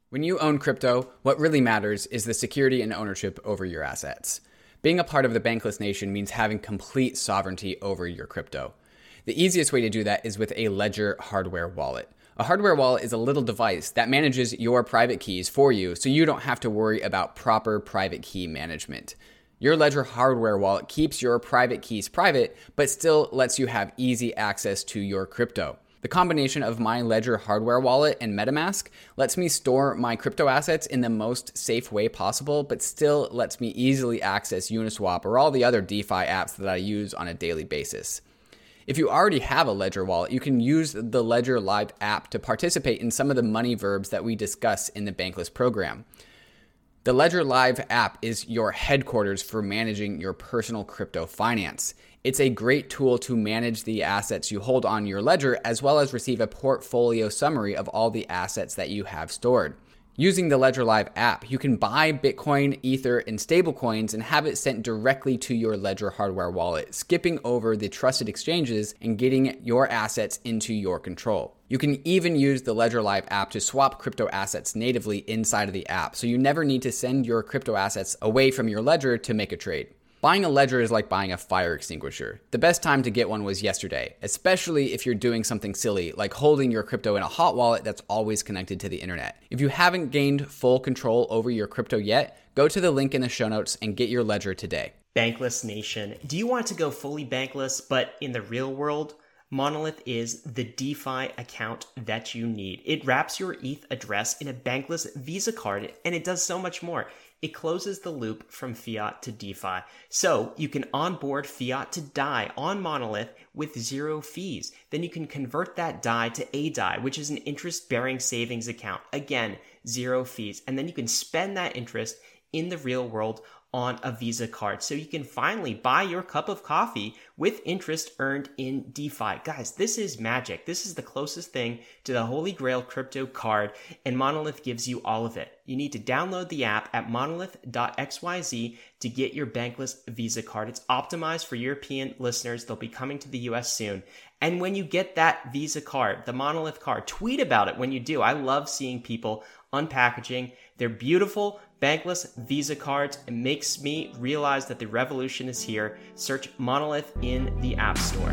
When you own crypto, what really matters is the security and ownership over your assets. Being a part of the Bankless Nation means having complete sovereignty over your crypto. The easiest way to do that is with a Ledger hardware wallet. A hardware wallet is a little device that manages your private keys for you so you don't have to worry about proper private key management. Your Ledger hardware wallet keeps your private keys private, but still lets you have easy access to your crypto. The combination of my Ledger hardware wallet and MetaMask lets me store my crypto assets in the most safe way possible, but still lets me easily access Uniswap or all the other DeFi apps that I use on a daily basis. If you already have a Ledger wallet, you can use the Ledger Live app to participate in some of the money verbs that we discuss in the Bankless program. The Ledger Live app is your headquarters for managing your personal crypto finance. It's a great tool to manage the assets you hold on your ledger, as well as receive a portfolio summary of all the assets that you have stored. Using the Ledger Live app, you can buy Bitcoin, Ether, and stablecoins and have it sent directly to your Ledger hardware wallet, skipping over the trusted exchanges and getting your assets into your control. You can even use the Ledger Live app to swap crypto assets natively inside of the app, so you never need to send your crypto assets away from your ledger to make a trade. Buying a ledger is like buying a fire extinguisher. The best time to get one was yesterday, especially if you're doing something silly like holding your crypto in a hot wallet that's always connected to the internet. If you haven't gained full control over your crypto yet, go to the link in the show notes and get your ledger today. Bankless Nation. Do you want to go fully bankless, but in the real world? Monolith is the DeFi account that you need. It wraps your ETH address in a bankless Visa card, and it does so much more. It closes the loop from fiat to DeFi. So you can onboard fiat to DAI on Monolith with zero fees. Then you can convert that DAI to ADAI, which is an interest-bearing savings account. Again, zero fees. And then you can spend that interest in the real world on a Visa card. So you can finally buy your cup of coffee with interest earned in DeFi. Guys, this is magic. This is the closest thing to the Holy Grail crypto card, and Monolith gives you all of it. You need to download the app at monolith.xyz to get your bankless Visa card. It's optimized for European listeners. They'll be coming to the US soon. And when you get that Visa card, the Monolith card, tweet about it when you do. I love seeing people unpackaging their beautiful bankless Visa cards. It makes me realize that the revolution is here. Search Monolith in the App Store.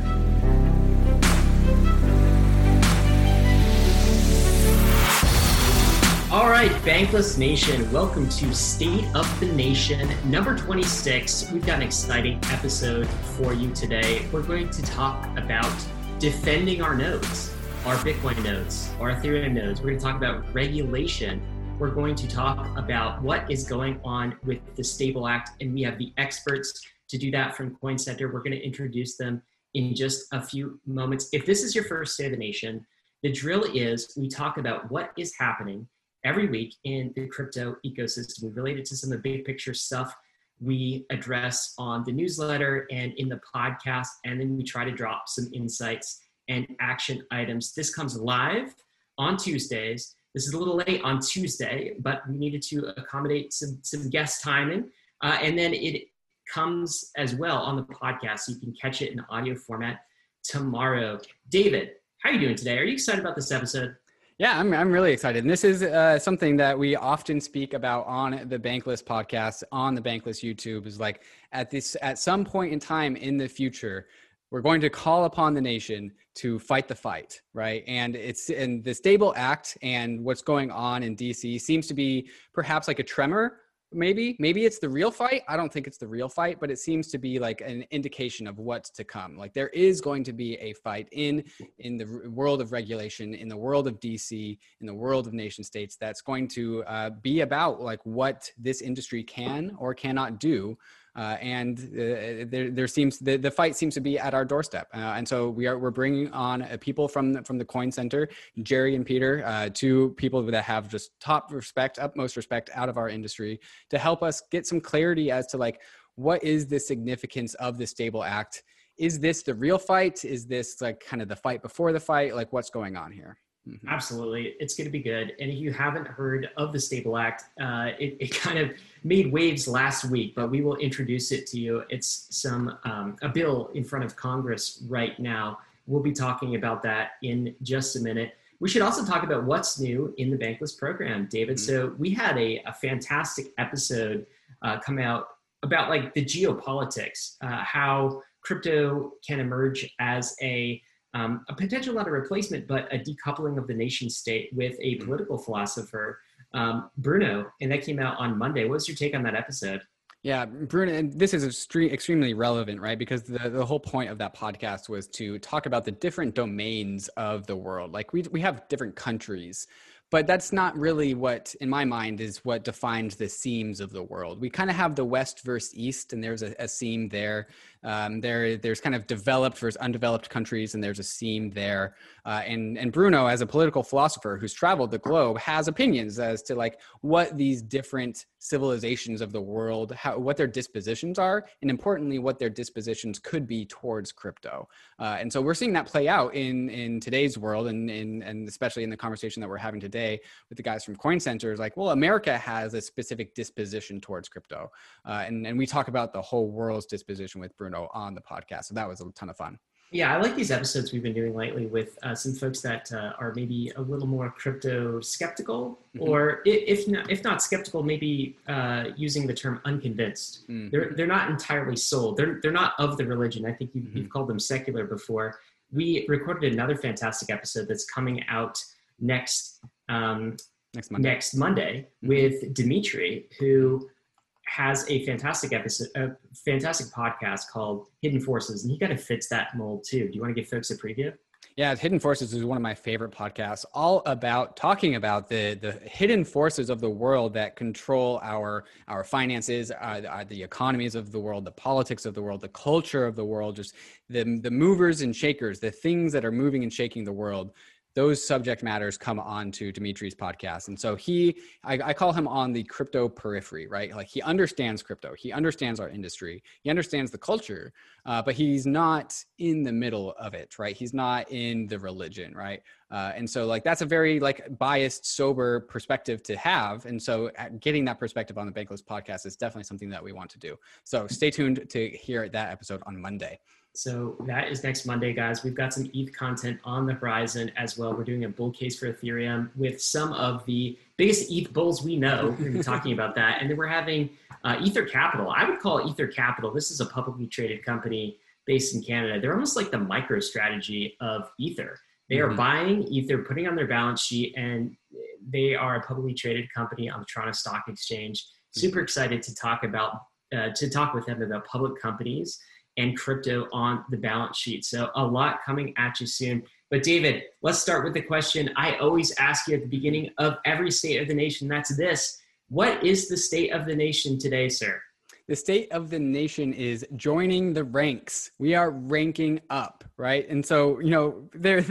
All right, Bankless Nation, welcome to State of the Nation, number 26. We've got an exciting episode for you today. We're going to talk about defending our nodes, our Bitcoin nodes, our Ethereum nodes. We're going to talk about regulation. We're going to talk about what is going on with the Stable Act, and we have the experts to do that from Coin Center. We're going to introduce them in just a few moments. If this is your first State of the Nation, the drill is we talk about what is happening every week in the crypto ecosystem. We relate it to some of the big picture stuff we address on the newsletter and in the podcast, and then we try to drop some insights and action items. This comes live on Tuesdays. This is a little late on Tuesday, but we needed to accommodate some guest timing. And then it comes as well on the podcast, so you can catch it in audio format tomorrow. David, how are you doing today? Are you excited about this episode? Yeah, I'm really excited. And this is something that we often speak about on the Bankless podcast, on the Bankless YouTube, is like at some point in time in the future, we're going to call upon the nation to fight the fight, right? And it's in the Stable Act, and what's going on in DC seems to be perhaps like a tremor. Maybe it's the real fight. I don't think it's the real fight, but it seems to be like an indication of what's to come. Like there is going to be a fight in the world of regulation, in the world of DC, in the world of nation states, that's going to be about like what this industry can or cannot do. There seems the fight seems to be at our doorstep, and so we're bringing on people from the Coin Center, Jerry and Peter, two people that have just utmost respect out of our industry, to help us get some clarity as to like what is the significance of the Stable Act. Is this the real fight? Is this like kind of the fight before the fight? Like what's going on here? Mm-hmm. Absolutely. It's going to be good. And if you haven't heard of the Stable Act, it kind of made waves last week, but we will introduce it to you. It's a bill in front of Congress right now. We'll be talking about that in just a minute. we should also talk about what's new in the Bankless program, David. Mhm. So we had a fantastic episode come out about like the geopolitics, how crypto can emerge as a potential, not a replacement, but a decoupling of the nation state with a political philosopher, Bruno. And that came out on Monday. What's your take on that episode? Yeah, Bruno, and this is extremely relevant, right? Because the whole point of that podcast was to talk about the different domains of the world. Like we have different countries, but that's not really what, in my mind, is what defines the seams of the world. We kind of have the West versus East, and there's a seam there. There's kind of developed versus undeveloped countries, and there's a seam there. And Bruno, as a political philosopher who's traveled the globe, has opinions as to like what these different civilizations of the world, what their dispositions are, and importantly, what their dispositions could be towards crypto. And so we're seeing that play out in today's world, and especially in the conversation that we're having today with the guys from Coin Center. Is like, well, America has a specific disposition towards crypto, and we talk about the whole world's disposition with Bruno on the podcast. So that was a ton of fun. Yeah, I like these episodes we've been doing lately with some folks that are maybe a little more crypto skeptical, or if not skeptical, maybe using the term unconvinced. They're not entirely sold. They're not of the religion. I think you've called them secular before. We recorded another fantastic episode that's coming out next Monday with Dimitri, who has a fantastic episode, a fantastic podcast called Hidden Forces, and he kind of fits that mold too. Do you want to give folks a preview? Yeah, Hidden Forces is one of my favorite podcasts, all about talking about the hidden forces of the world that control our finances, the economies of the world, the politics of the world, the culture of the world, just the movers and shakers, the things that are moving and shaking the world. Those subject matters come on to Dimitri's podcast. And so I call him on the crypto periphery, right? Like he understands crypto. He understands our industry. He understands the culture, but he's not in the middle of it, right? He's not in the religion, right? And so like, that's a very like biased, sober perspective to have. And so getting that perspective on the Bankless podcast is definitely something that we want to do. So stay tuned to hear that episode on Monday. So that is next Monday, guys. We've got some ETH content on the horizon as well. We're doing a bull case for Ethereum with some of the biggest ETH bulls we know. We're going to be talking about that. And then we're having Ether Capital. I would call Ether Capital. This is a publicly traded company based in Canada. They're almost like the MicroStrategy of Ether. They are buying Ether, putting on their balance sheet, and they are a publicly traded company on the Toronto Stock Exchange. Super excited to talk with them about public companies and crypto on the balance sheet. So a lot coming at you soon. But David, let's start with the question I always ask you at the beginning of every State of the Nation. That's this. What is the state of the nation today, sir? The state of the nation is joining the ranks. We are ranking up, right? And so, you know,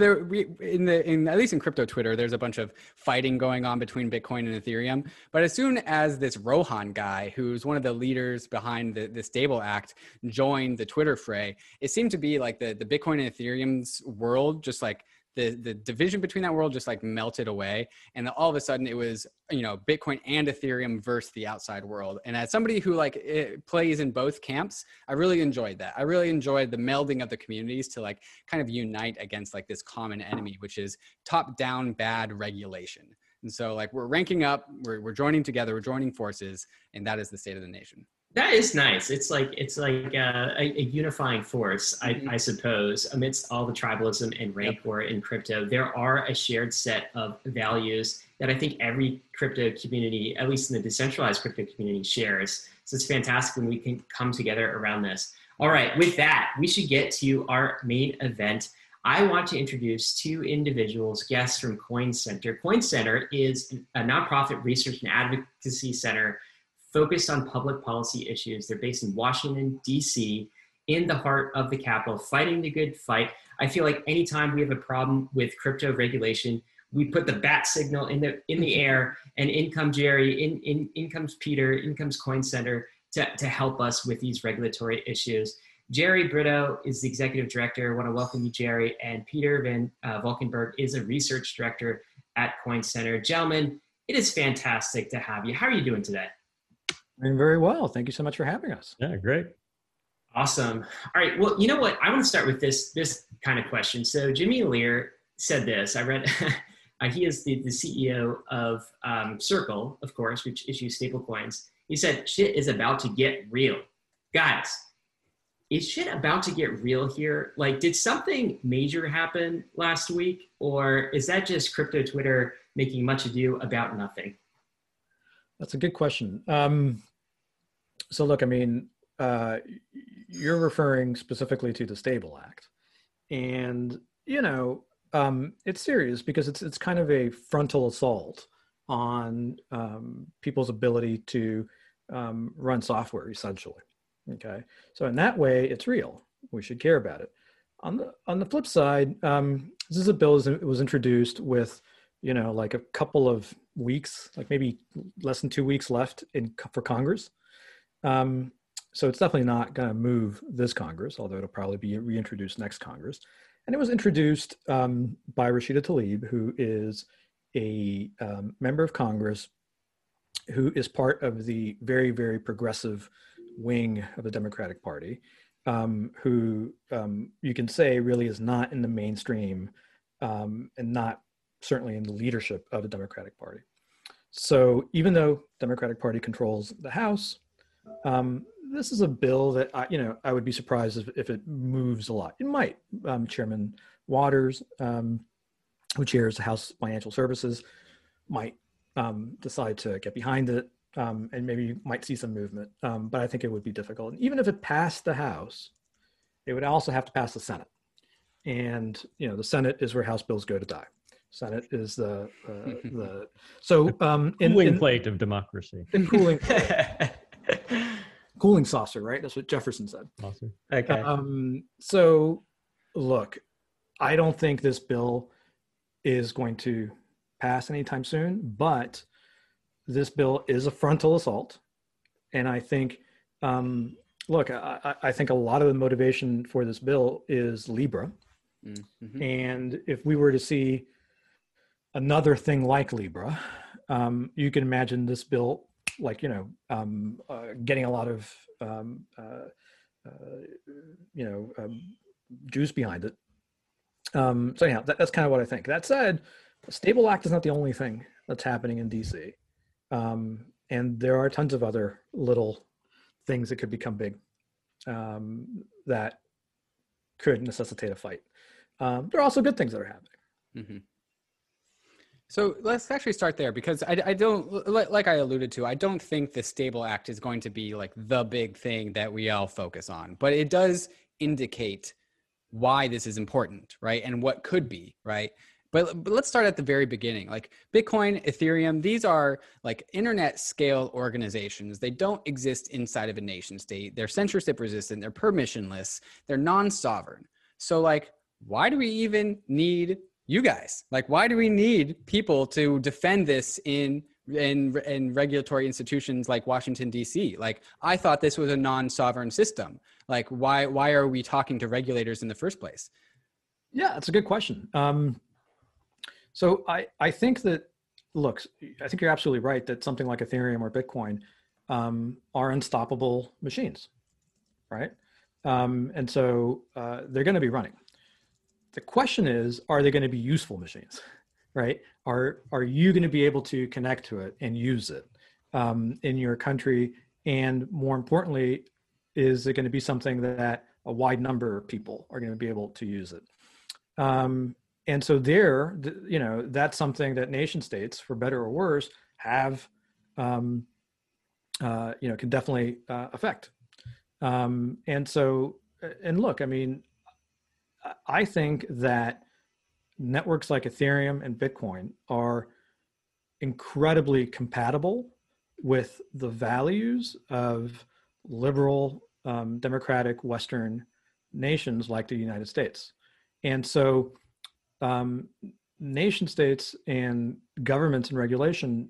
at least in crypto Twitter, there's a bunch of fighting going on between Bitcoin and Ethereum. But as soon as this Rohan guy, who's one of the leaders behind the Stable Act, joined the Twitter fray, it seemed to be like the Bitcoin and Ethereum's world just like the division between that world just like melted away. And all of a sudden it was, you know, Bitcoin and Ethereum versus the outside world. And as somebody who plays in both camps, I really enjoyed that. I really enjoyed the melding of the communities to like kind of unite against like this common enemy, which is top down bad regulation. And so like we're ranking up, we're joining together, we're joining forces, and that is the state of the nation. That is nice. It's like a unifying force, I suppose, amidst all the tribalism and rancor in crypto. There are a shared set of values that I think every crypto community, at least in the decentralized crypto community, shares. So it's fantastic when we can come together around this. All right, with that, we should get to our main event. I want to introduce two individuals, guests from Coin Center. Coin Center is a nonprofit research and advocacy center focused on public policy issues. They're based in Washington, D.C., in the heart of the Capitol, fighting the good fight. I feel like anytime we have a problem with crypto regulation, we put the bat signal in the air, and in comes Jerry, in comes Peter, in comes Coin Center to help us with these regulatory issues. Jerry Brito is the executive director. I want to welcome you, Jerry. And Peter Van Valkenburg is a research director at Coin Center. Gentlemen, it is fantastic to have you. How are you doing today? Doing very well. Thank you so much for having us. Yeah, great. Awesome. All right. Well, you know what? I want to start with this kind of question. So Jimmy Lear said this. I read He is the CEO of Circle, of course, which issues stablecoins. He said, shit is about to get real. Guys, is shit about to get real here? Like, did something major happen last week? Or is that just crypto Twitter making much ado about nothing? That's a good question. So look, I mean, you're referring specifically to the Stable Act. And, it's serious because it's kind of a frontal assault on people's ability to run software, essentially. Okay, so in that way, it's real. We should care about it. On the flip side, this is a bill that was introduced with, like a couple of weeks, like maybe less than 2 weeks left for Congress. So it's definitely not going to move this Congress, although it'll probably be reintroduced next Congress. And it was introduced by Rashida Tlaib, who is a member of Congress who is part of the very, very progressive wing of the Democratic Party, who you can say really is not in the mainstream and not certainly in the leadership of the Democratic Party. So even though Democratic Party controls the House, this is a bill that I would be surprised if it moves a lot. It might. Chairman Waters, who chairs the House Financial Services, might decide to get behind it, and maybe you might see some movement. But I think it would be difficult. And even if it passed the House, it would also have to pass the Senate. And the Senate is where House bills go to die. Senate is the cooling plate of democracy. Cooling saucer, right? That's what Jefferson said. Awesome. Okay. So look, I don't think this bill is going to pass anytime soon, but this bill is a frontal assault. And I think, look, I think a lot of the motivation for this bill is Libra. Mm-hmm. And if we were to see another thing like Libra, you can imagine this bill getting a lot of juice behind it. So yeah, that's kind of what I think. That said, the Stable Act is not the only thing that's happening in DC, and there are tons of other little things that could become big that could necessitate a fight. There are also good things that are happening. Mm-hmm. So let's actually start there, because I don't, like I alluded to, I don't think the Stable Act is going to be like the big thing that we all focus on, but it does indicate why this is important, right? And what could be, right? But let's start at the very beginning. Like Bitcoin, Ethereum, these are like internet scale organizations. They don't exist inside of a nation state. They're censorship resistant. They're permissionless. They're non-sovereign. So like, why do we even need you guys? Like, why do we need people to defend this in regulatory institutions like Washington, D.C.? Like, I thought this was a non-sovereign system. Like, why are we talking to regulators in the first place? Yeah, that's a good question. So I think that, look, I think you're absolutely right that something like Ethereum or Bitcoin are unstoppable machines, right? And so they're going to be running. The question is, are they going to be useful machines, right? Are you going to be able to connect to it and use it in your country? And more importantly, is it going to be something that a wide number of people are going to be able to use it? And so that's something that nation states, for better or worse, have, can definitely affect. And look, I mean, I think that networks like Ethereum and Bitcoin are incredibly compatible with the values of liberal, democratic Western nations like the United States. And so nation states and governments and regulation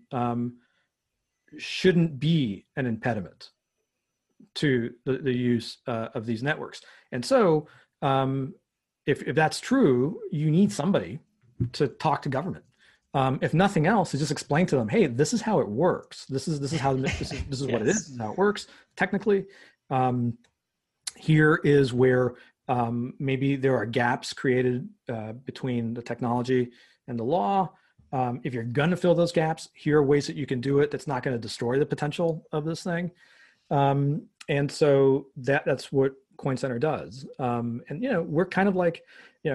shouldn't be an impediment to the use of these networks. And so if that's true, you need somebody to talk to government. If nothing else, to just explain to them, hey, this is how it works. This is how this is Yes. What it is. This is how it works technically. Here is where maybe there are gaps created between the technology and the law. If you're going to fill those gaps, here are ways that you can do it that's not going to destroy the potential of this thing. And so that's what Coin Center does. And, we're kind of like,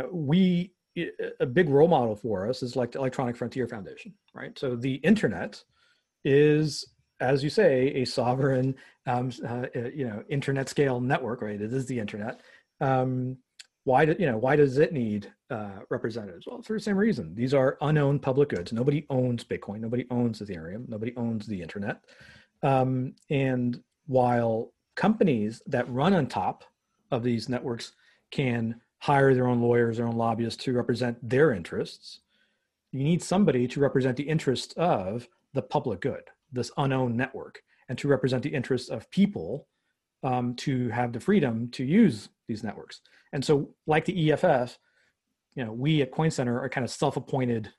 a big role model for us is like the Electronic Frontier Foundation, right? So the internet is, as you say, a sovereign, internet scale network, right? It is the internet. Why does it need representatives? Well, for the same reason. These are unowned public goods. Nobody owns Bitcoin. Nobody owns Ethereum. Nobody owns the internet. And while companies that run on top of these networks can hire their own lawyers, their own lobbyists to represent their interests, you need somebody to represent the interests of the public good, this unowned network, and to represent the interests of people to have the freedom to use these networks. And so like the EFF, we at Coin Center are kind of self-appointed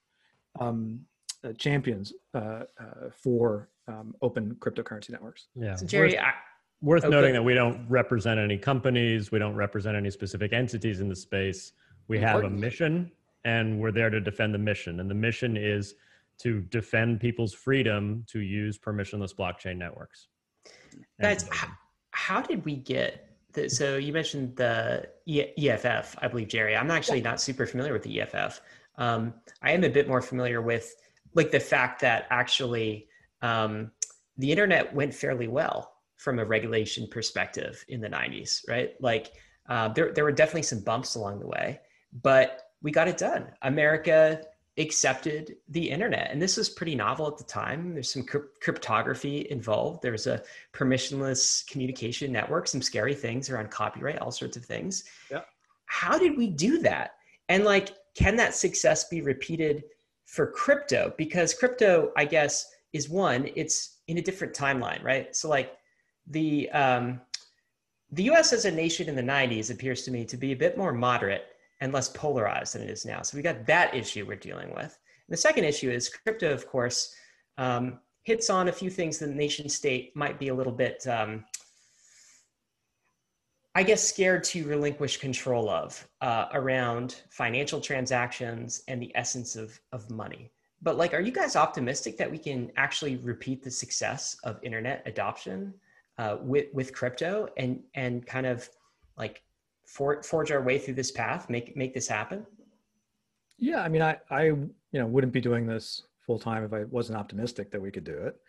champions for open cryptocurrency networks. Yeah. So Jerry, worth noting that we don't represent any companies. We don't represent any specific entities in the space. We have a mission, and we're there to defend the mission. And the mission is to defend people's freedom to use permissionless blockchain networks. That's how did we get so you mentioned the EFF, I believe, Jerry. I'm actually not super familiar with the EFF. I am a bit more familiar with like the fact that actually the internet went fairly well from a regulation perspective in the 90s, right? Like there were definitely some bumps along the way, but we got it done. America accepted the internet, and this was pretty novel at the time. There's some cryptography involved. There's a permissionless communication network, some scary things around copyright, all sorts of things. Yeah. How did we do that? And like, can that success be repeated for crypto? Because crypto, I guess, is it's in a different timeline, right? So like the US as a nation in the 90s appears to me to be a bit more moderate and less polarized than it is now. So we got that issue we're dealing with. And the second issue is crypto, of course, hits on a few things that the nation state might be a little bit, I guess, scared to relinquish control of around financial transactions and the essence of money. But like, are you guys optimistic that we can actually repeat the success of internet adoption with crypto and kind of like forge our way through this path, make this happen? Yeah, I mean, I wouldn't be doing this full time if I wasn't optimistic that we could do it.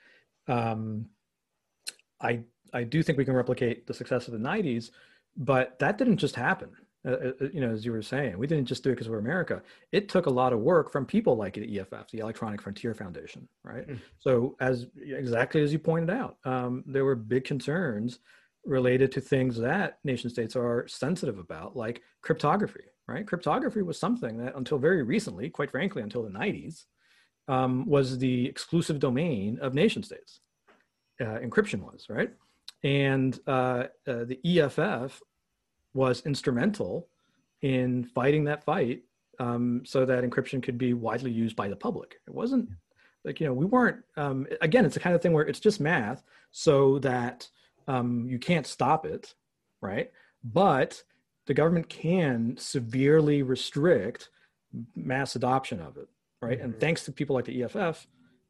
I do think we can replicate the success of the 90s, but that didn't just happen. As you were saying, we didn't just do it because we're America. It took a lot of work from people like the EFF, the Electronic Frontier Foundation, right? So exactly as you pointed out, there were big concerns related to things that nation states are sensitive about, like cryptography, right? Cryptography was something that until very recently, quite frankly, until the 90s, was the exclusive domain of nation states. Encryption was, right? And the EFF was instrumental in fighting that fight so that encryption could be widely used by the public. It wasn't like, we weren't, again, it's the kind of thing where it's just math so that you can't stop it, right? But the government can severely restrict mass adoption of it, right? And thanks to people like the EFF,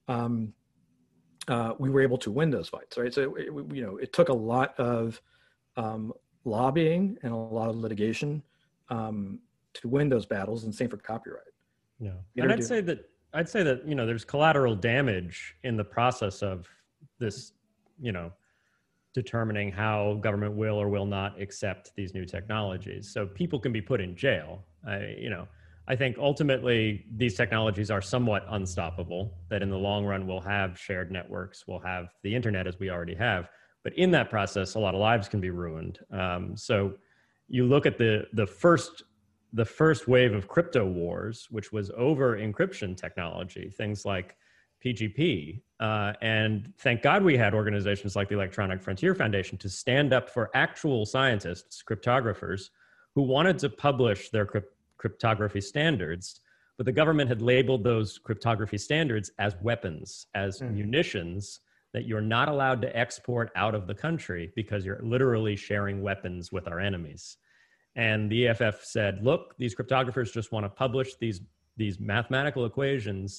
we were able to win those fights, right? So, it took a lot of lobbying and a lot of litigation to win those battles, and same for copyright. Yeah, and I'd say that there's collateral damage in the process of this, determining how government will or will not accept these new technologies. So people can be put in jail. I think ultimately these technologies are somewhat unstoppable, that in the long run we'll have shared networks, we'll have the internet as we already have. But in that process, a lot of lives can be ruined. So you look at the first wave of crypto wars, which was over encryption technology, things like PGP. And thank God we had organizations like the Electronic Frontier Foundation to stand up for actual scientists, cryptographers, who wanted to publish their cryptography standards, but the government had labeled those cryptography standards as weapons, as munitions that you're not allowed to export out of the country because you're literally sharing weapons with our enemies. And the EFF said, look, these cryptographers just want to publish these mathematical equations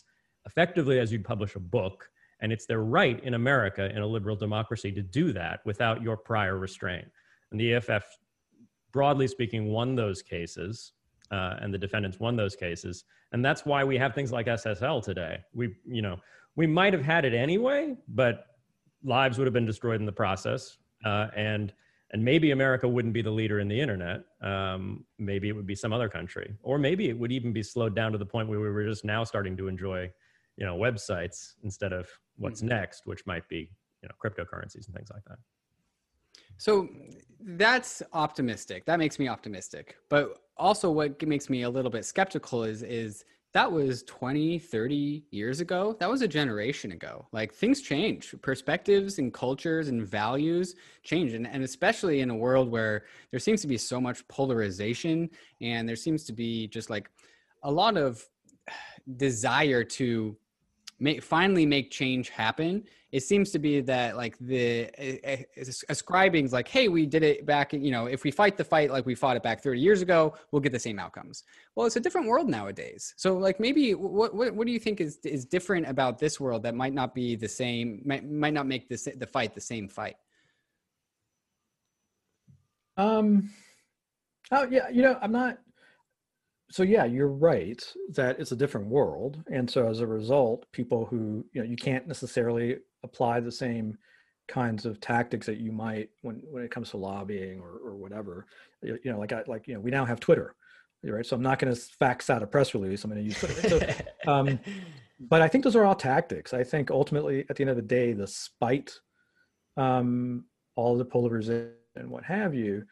effectively as you'd publish a book. And it's their right in America, in a liberal democracy, to do that without your prior restraint. And the EFF, broadly speaking, won those cases, and the defendants won those cases. And that's why we have things like SSL today. We might have had it anyway, but lives would have been destroyed in the process. And maybe America wouldn't be the leader in the internet. Maybe it would be some other country, or maybe it would even be slowed down to the point where we were just now starting to enjoy, websites instead of what's next, which might be, cryptocurrencies and things like that. So that's optimistic. That makes me optimistic. But also what makes me a little bit skeptical is that was 20, 30 years ago. That was a generation ago. Like, things change. Perspectives and cultures and values change. And especially in a world where there seems to be so much polarization, and there seems to be just like a lot of desire to finally make change happen. It seems to be that like the ascribing's like, hey, we did it back, if we fight the fight like we fought it back 30 years ago, we'll get the same outcomes. Well, it's a different world nowadays. So like, maybe what do you think is different about this world that might not be the same, might not make the fight the same fight? Oh yeah, I'm not. So yeah, you're right that it's a different world. And so as a result, people who, you can't necessarily apply the same kinds of tactics that you might when it comes to lobbying or whatever, we now have Twitter, right? So I'm not going to fax out a press release. I'm going to use Twitter. So, but I think those are all tactics. I think ultimately at the end of the day, despite all the polarization and what have you,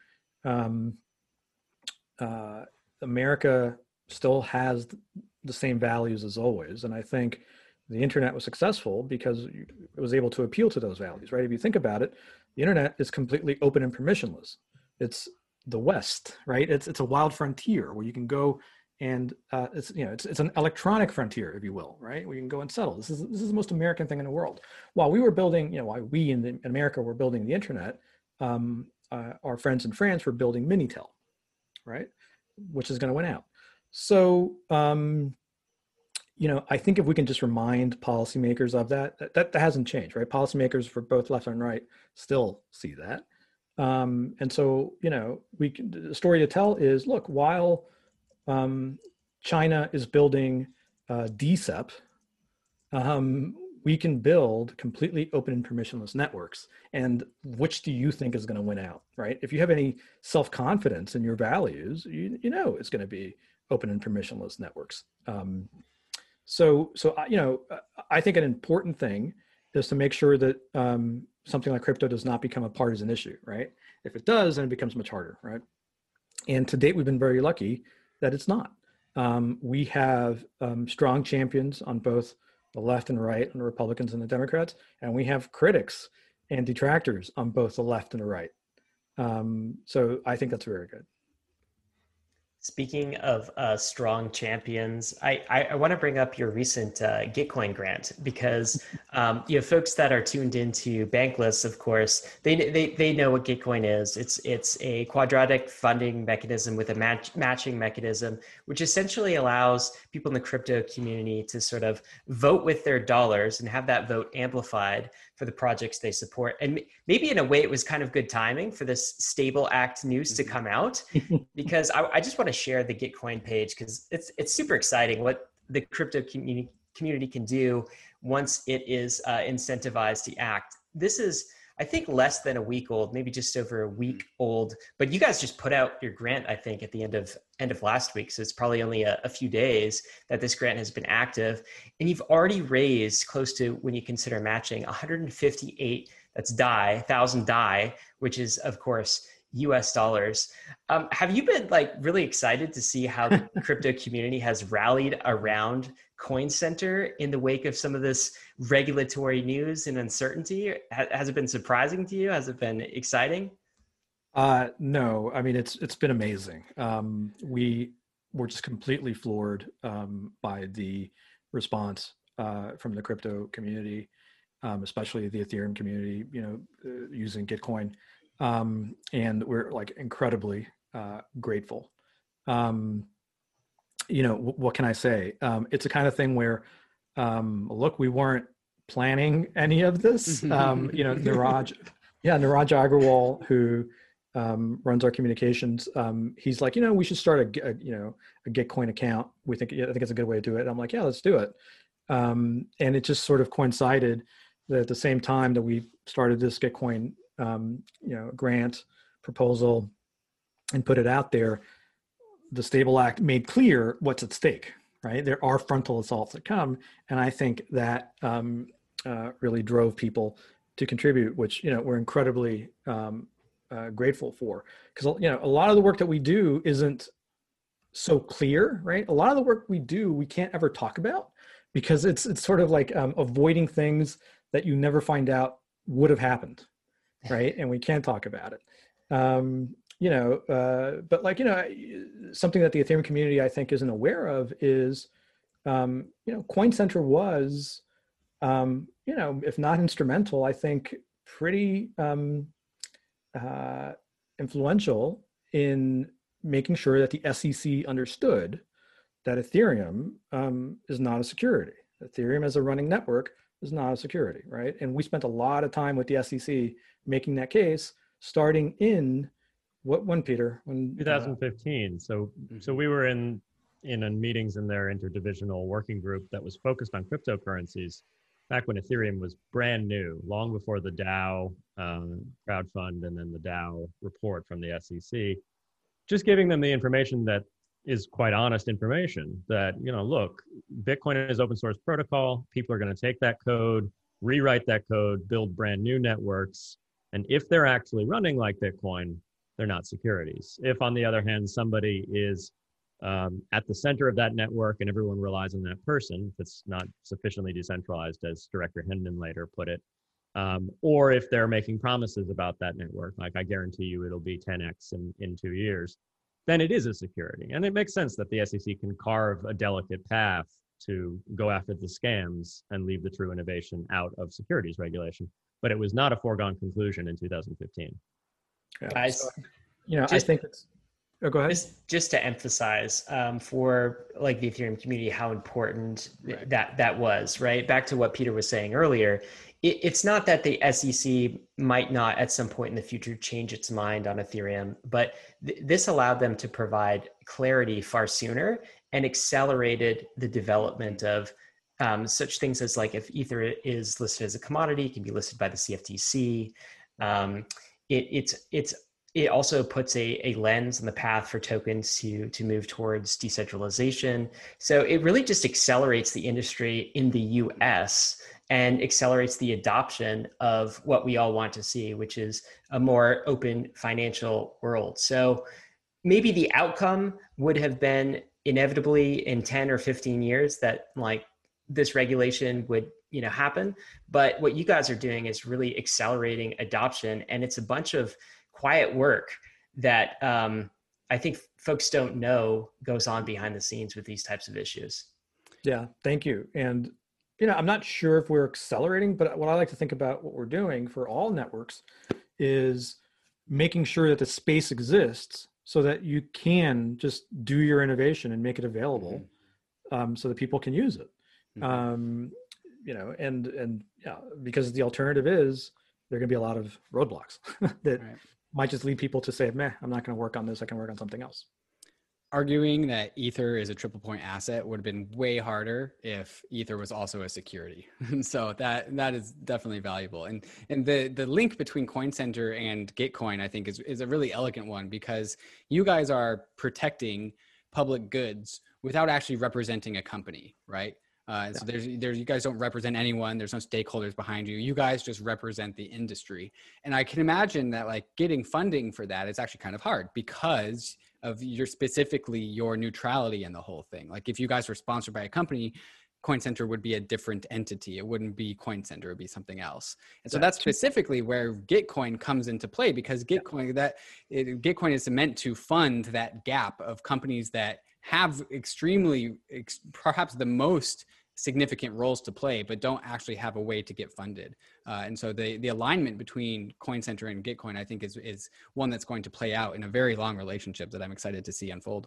America still has the same values as always. And I think the internet was successful because it was able to appeal to those values, right? If you think about it, the internet is completely open and permissionless. It's the West, right? It's a wild frontier where you can go and it's an electronic frontier, if you will, right? Where you can go and settle. This is the most American thing in the world. While we were building, while we in America were building the internet, our friends in France were building Minitel, right? Which is going to win out. So, I think if we can just remind policymakers of that hasn't changed, right? Policymakers for both left and right still see that. And so, the story to tell is, look, while China is building DCEP, we can build completely open and permissionless networks. And which do you think is going to win out, right? If you have any self-confidence in your values, it's going to be open and permissionless networks. So I think an important thing is to make sure that something like crypto does not become a partisan issue, right? If it does, then it becomes much harder, right? And to date, we've been very lucky that it's not. We have strong champions on both the left and right, and the Republicans and the Democrats, and we have critics and detractors on both the left and the right. So I think that's very good. Speaking of strong champions, I want to bring up your recent Gitcoin grant, because folks that are tuned into Bankless, of course, they know what Gitcoin is. It's a quadratic funding mechanism with a matching mechanism, which essentially allows people in the crypto community to sort of vote with their dollars and have that vote amplified for the projects they support. And maybe in a way, it was kind of good timing for this Stable Act news to come out, because I just want to share the Gitcoin page, because it's super exciting what the crypto community can do once it is incentivized to act. This is, I think, less than a week old, maybe just over a week old, but you guys just put out your grant, I think, at the end of last week. So it's probably only a few days that this grant has been active, and you've already raised close to, when you consider matching, 1,000 DAI, which is, of course, US dollars. Have you been really excited to see how the crypto community has rallied around Coin Center in the wake of some of this regulatory news and uncertainty? Has it been surprising to you? Has it been exciting? No, I mean, it's been amazing. We were just completely floored by the response from the crypto community, especially the Ethereum community, using Gitcoin. And we're incredibly grateful. What can I say? It's a kind of thing where look, we weren't planning any of this. Niraj Agrawal, who runs our communications, he's like, we should start a Gitcoin account. I think it's a good way to do it. I'm like, yeah, let's do it. And it just sort of coincided that at the same time that we started this Gitcoin, grant proposal and put it out there, the Stable Act made clear what's at stake, right? There are frontal assaults that come. And I think that really drove people to contribute, which, we're incredibly grateful for. Because, a lot of the work that we do isn't so clear, right? A lot of the work we do, we can't ever talk about because it's sort of like avoiding things that you never find out would have happened, right? And we can't talk about it. But something that the Ethereum community, I think, isn't aware of is, CoinCenter was, if not instrumental, I think pretty influential in making sure that the SEC understood that Ethereum is not a security. Ethereum as a running network is not a security, right? And we spent a lot of time with the SEC making that case, starting in when Peter? 2015. So we were in meetings in their interdivisional working group that was focused on cryptocurrencies back when Ethereum was brand new, long before the DAO crowdfund and then the DAO report from the SEC, just giving them the information that is quite honest information that, look, Bitcoin is open source protocol. People are going to take that code, rewrite that code, build brand new networks. And if they're actually running like Bitcoin, they're not securities. If, on the other hand, somebody is at the center of that network and everyone relies on that person, if it's not sufficiently decentralized, as Director Hinman later put it, or if they're making promises about that network, like I guarantee you it'll be 10x in 2 years, then it is a security. And it makes sense that the SEC can carve a delicate path to go after the scams and leave the true innovation out of securities regulation. But it was not a foregone conclusion in 2015. Yeah. Guys, I think it's, go ahead. Just to emphasize for like the Ethereum community, how important that was, right? Back to what Peter was saying earlier, it's not that the SEC might not at some point in the future change its mind on Ethereum, but this allowed them to provide clarity far sooner and accelerated the development of such things as like if Ether is listed as a commodity, it can be listed by the CFTC. It also puts a lens on the path for tokens to move towards decentralization. So it really just accelerates the industry in the US and accelerates the adoption of what we all want to see, which is a more open financial world. So maybe the outcome would have been inevitably in 10 or 15 years that like this regulation would happen. But what you guys are doing is really accelerating adoption. And it's a bunch of quiet work that I think folks don't know goes on behind the scenes with these types of issues. Yeah, thank you. And, I'm not sure if we're accelerating, but what I like to think about what we're doing for all networks is making sure that the space exists so that you can just do your innovation and make it available so that people can use it. Because the alternative is there are going to be a lot of roadblocks that might just lead people to say, meh, I'm not going to work on this. I can work on something else. Arguing that Ether is a triple point asset would have been way harder if Ether was also a security. So that is definitely valuable. And the link between CoinCenter and Gitcoin, I think, is a really elegant one because you guys are protecting public goods without actually representing a company, right? So you guys don't represent anyone. There's no stakeholders behind you. You guys just represent the industry. And I can imagine that like getting funding for that is actually kind of hard because of your neutrality in the whole thing. Like if you guys were sponsored by a company, CoinCenter would be a different entity. It wouldn't be CoinCenter, it would be something else. And so that's specifically where Gitcoin comes into play because Gitcoin is meant to fund that gap of companies that have perhaps the most significant roles to play, but don't actually have a way to get funded. And so the alignment between CoinCenter and Gitcoin, I think, is one that's going to play out in a very long relationship that I'm excited to see unfold.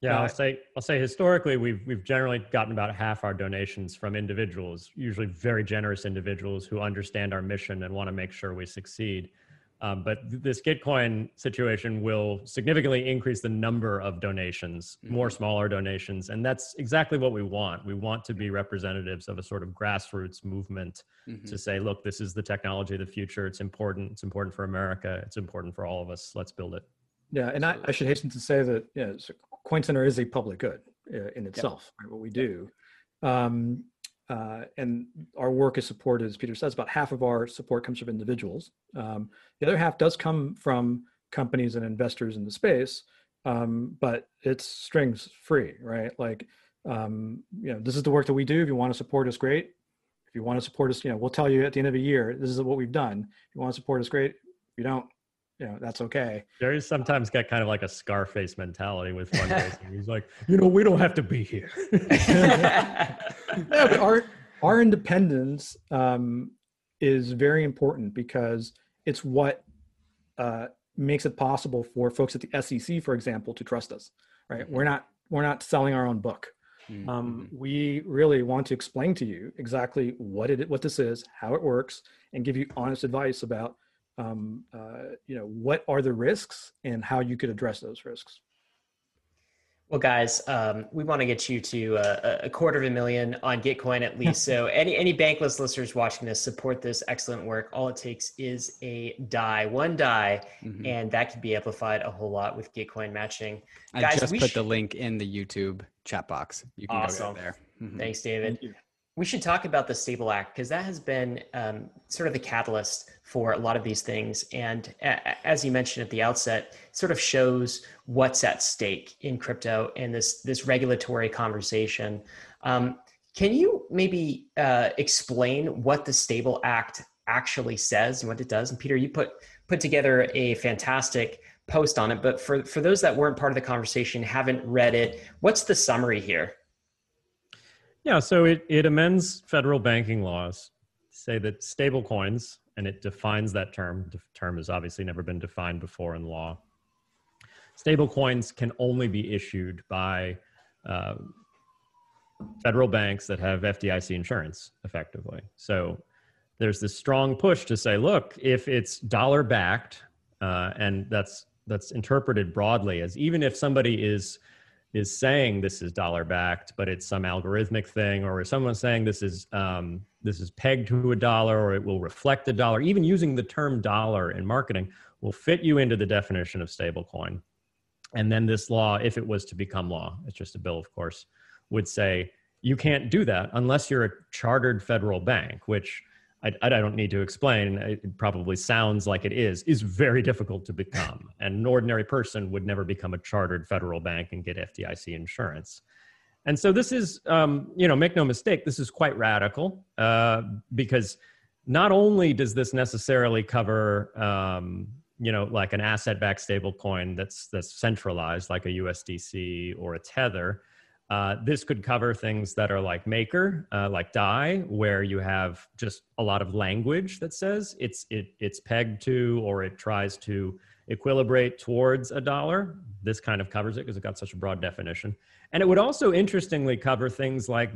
Yeah, I'll say historically we've generally gotten about half our donations from individuals, usually very generous individuals who understand our mission and want to make sure we succeed. But this Gitcoin situation will significantly increase the number of donations, more smaller donations, and that's exactly what we want. We want to be representatives of a sort of grassroots movement to say, look, this is the technology of the future. It's important. It's important for America. It's important for all of us. Let's build it. Yeah, and I should hasten to say that so Coin Center is a public good in itself, right, what we do. And our work is supported, as Peter says, about half of our support comes from individuals. The other half does come from companies and investors in the space, but it's strings free, right? Like, this is the work that we do. If you want to support us, great. If you want to support us, we'll tell you at the end of the year, this is what we've done. If you want to support us, great. If you don't, that's okay. Jerry's sometimes got kind of like a Scarface mentality with fundraising. He's like, we don't have to be here. Yeah, but our independence is very important because it's what makes it possible for folks at the SEC, for example, to trust us. Right? We're not selling our own book. We really want to explain to you exactly what this is, how it works, and give you honest advice about what are the risks and how you could address those risks. Well, guys, we want to get you to $250,000 on Gitcoin at least. So any Bankless listeners watching this, support this excellent work. All it takes is one die, and that can be amplified a whole lot with Gitcoin matching. I just put the link in the YouTube chat box. You can go there. Thanks, David. Thank you. We should talk about the Stable Act because that has been sort of the catalyst for a lot of these things. And as you mentioned at the outset, it sort of shows what's at stake in crypto and this regulatory conversation. Can you maybe explain what the Stable Act actually says and what it does? And Peter, you put together a fantastic post on it, but for those that weren't part of the conversation, haven't read it, what's the summary here? Yeah, so it amends federal banking laws to say that stable coins, and it defines that term. The term has obviously never been defined before in law. Stable coins can only be issued by federal banks that have FDIC insurance, effectively. So there's this strong push to say, look, if it's dollar-backed, and that's interpreted broadly as even if somebody is saying this is dollar-backed, but it's some algorithmic thing, or if someone's saying this is pegged to a dollar, or it will reflect a dollar, even using the term dollar in marketing will fit you into the definition of stablecoin. And then this law, if it was to become law, it's just a bill, of course, would say you can't do that unless you're a chartered federal bank, which I don't need to explain. It probably sounds like it is very difficult to become. And an ordinary person would never become a chartered federal bank and get FDIC insurance. And so this is, make no mistake, this is quite radical because not only does this necessarily cover, like an asset-backed stablecoin that's centralized, like a USDC or a Tether. This could cover things that are like Maker, like DAI, where you have just a lot of language that says it's pegged to, or it tries to equilibrate towards a dollar. This kind of covers it because it got such a broad definition. And it would also interestingly cover things like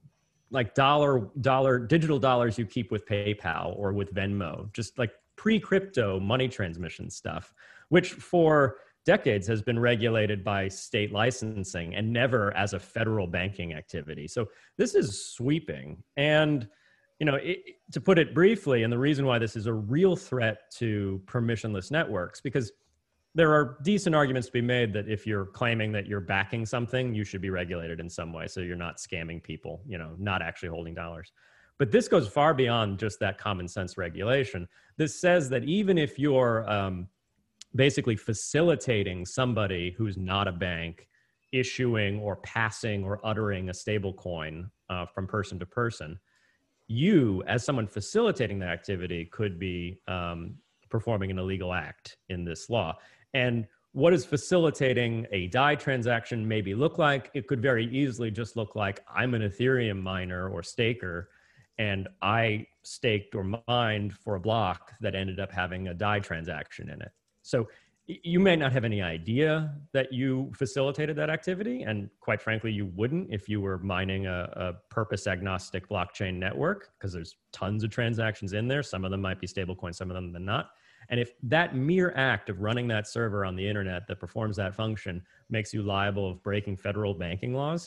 digital dollars you keep with PayPal or with Venmo, just like pre-crypto money transmission stuff, which for decades has been regulated by state licensing and never as a federal banking activity. So this is sweeping. And, to put it briefly, and the reason why this is a real threat to permissionless networks, because there are decent arguments to be made that if you're claiming that you're backing something, you should be regulated in some way. So you're not scamming people, not actually holding dollars. But this goes far beyond just that common sense regulation. This says that even if you're basically facilitating somebody who's not a bank issuing or passing or uttering a stable coin from person to person, you, as someone facilitating that activity, could be performing an illegal act in this law. And what does facilitating a DAI transaction maybe look like? It could very easily just look like I'm an Ethereum miner or staker, and I staked or mined for a block that ended up having a DAI transaction in it. So you may not have any idea that you facilitated that activity. And quite frankly, you wouldn't if you were mining a purpose agnostic blockchain network, because there's tons of transactions in there. Some of them might be stablecoin, some of them are not. And if that mere act of running that server on the internet that performs that function makes you liable of breaking federal banking laws,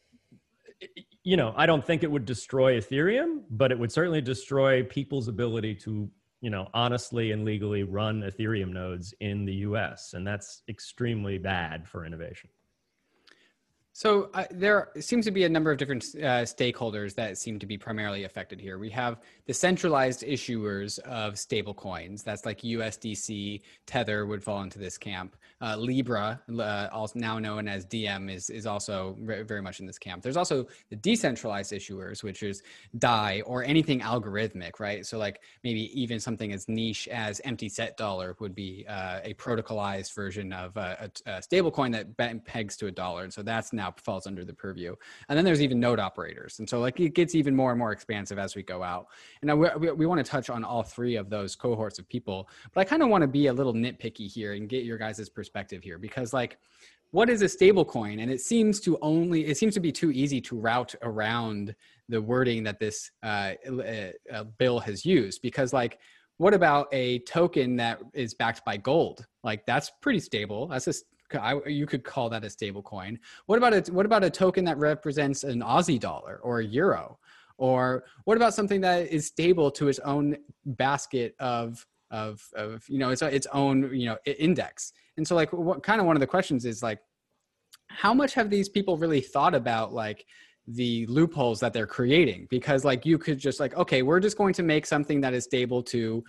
I don't think it would destroy Ethereum, but it would certainly destroy people's ability to honestly and legally run Ethereum nodes in the US. And that's extremely bad for innovation. So there seems to be a number of different stakeholders that seem to be primarily affected here. We have the centralized issuers of stable coins. That's like USDC, Tether would fall into this camp. Libra, also now known as Diem, is also very much in this camp. There's also the decentralized issuers, which is DAI or anything algorithmic, right? So like maybe even something as niche as empty set dollar would be a protocolized version of a stable coin that pegs to $1. And so that's now falls under the purview. And then there's even node operators. And so like it gets even more and more expansive as we go out. And now we want to touch on all three of those cohorts of people, but I kind of want to be a little nitpicky here and get your guys' perspective here, because like, what is a stable coin? And it seems to be too easy to route around the wording that this bill has used, because like, what about a token that is backed by gold? Like that's pretty stable. You could call that a stable coin. What about a token that represents an Aussie dollar or a euro? Or what about something that is stable to its own basket of its own index? And so like one of the questions is like, how much have these people really thought about like the loopholes that they're creating? Because like you could just like, okay, we're just going to make something that is stable to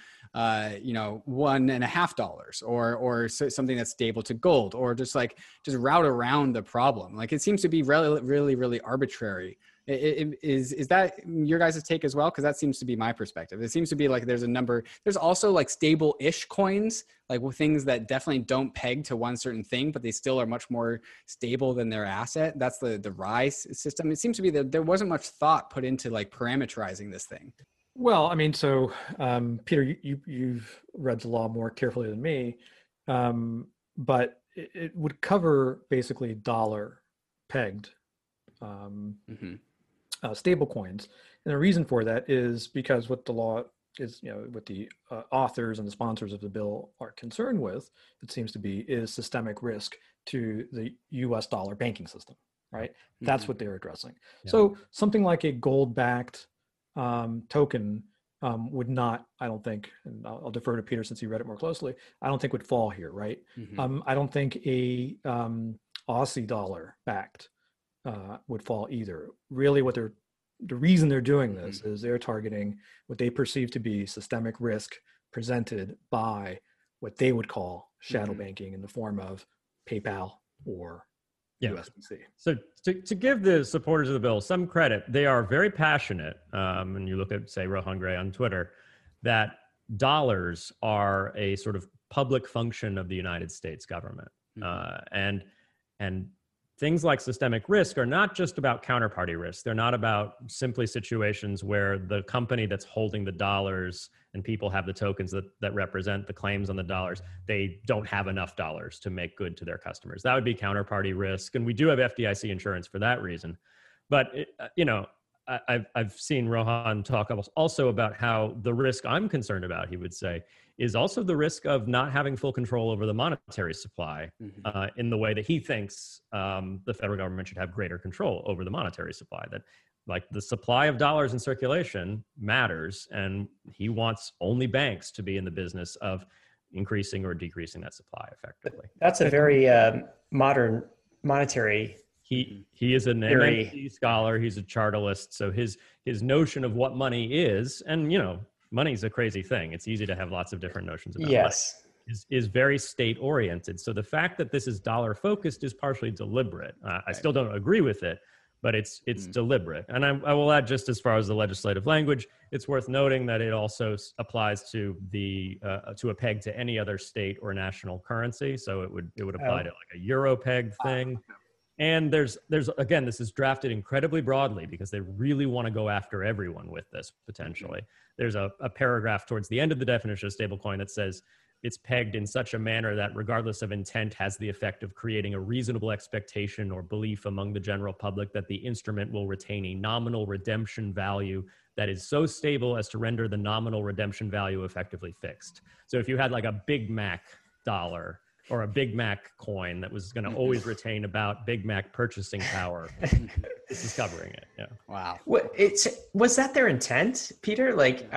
$1.50 or something that's stable to gold, or just route around the problem. Like it seems to be really, really arbitrary. Is that your guys' take as well? Because that seems to be my perspective. It seems to be like there's also like stable-ish coins, like things that definitely don't peg to one certain thing, but they still are much more stable than their asset. That's the RISE system. It seems to be that there wasn't much thought put into like parameterizing this thing. Well, I mean, so Peter, you've read the law more carefully than me, but it would cover basically dollar pegged stable coins. And the reason for that is because what the law is, what the authors and the sponsors of the bill are concerned with, it seems to be, is systemic risk to the US dollar banking system, right? That's what they're addressing. Yeah. So something like a gold-backed token would not, I don't think, and I'll defer to Peter since he read it more closely, I don't think would fall here, right? I don't think a Aussie dollar backed would fall either. Really the reason they're doing this is they're targeting what they perceive to be systemic risk presented by what they would call shadow banking in the form of PayPal or USDC. So to give the supporters of the bill some credit, they are very passionate. And you look at, say, Rohan Gray on Twitter, that dollars are a sort of public function of the United States government. And things like systemic risk are not just about counterparty risk. They're not about simply situations where the company that's holding the dollars and people have the tokens that represent the claims on the dollars, they don't have enough dollars to make good to their customers. That would be counterparty risk. And we do have FDIC insurance for that reason. But, I've seen Rohan talk also about how the risk I'm concerned about, he would say, is also the risk of not having full control over the monetary supply in the way that he thinks the federal government should have greater control over the monetary supply. That like the supply of dollars in circulation matters, and he wants only banks to be in the business of increasing or decreasing that supply effectively. That's a very modern monetary. He is an MIT scholar. He's a chartalist. So his notion of what money is, and money's a crazy thing. It's easy to have lots of different notions about money. Is very state oriented. So the fact that this is dollar focused is partially deliberate. I still don't agree with it, but it's deliberate. And I will add, just as far as the legislative language, it's worth noting that it also applies to to a peg to any other state or national currency. So it would apply to like a euro peg thing. And there's again, this is drafted incredibly broadly because they really want to go after everyone with this potentially. There's a paragraph towards the end of the definition of stablecoin that says it's pegged in such a manner that regardless of intent has the effect of creating a reasonable expectation or belief among the general public that the instrument will retain a nominal redemption value that is so stable as to render the nominal redemption value effectively fixed. So if you had like a Big Mac dollar or a Big Mac coin that was going to always retain about Big Mac purchasing power, this is covering it. Yeah. Wow. Was that their intent, Peter? Like,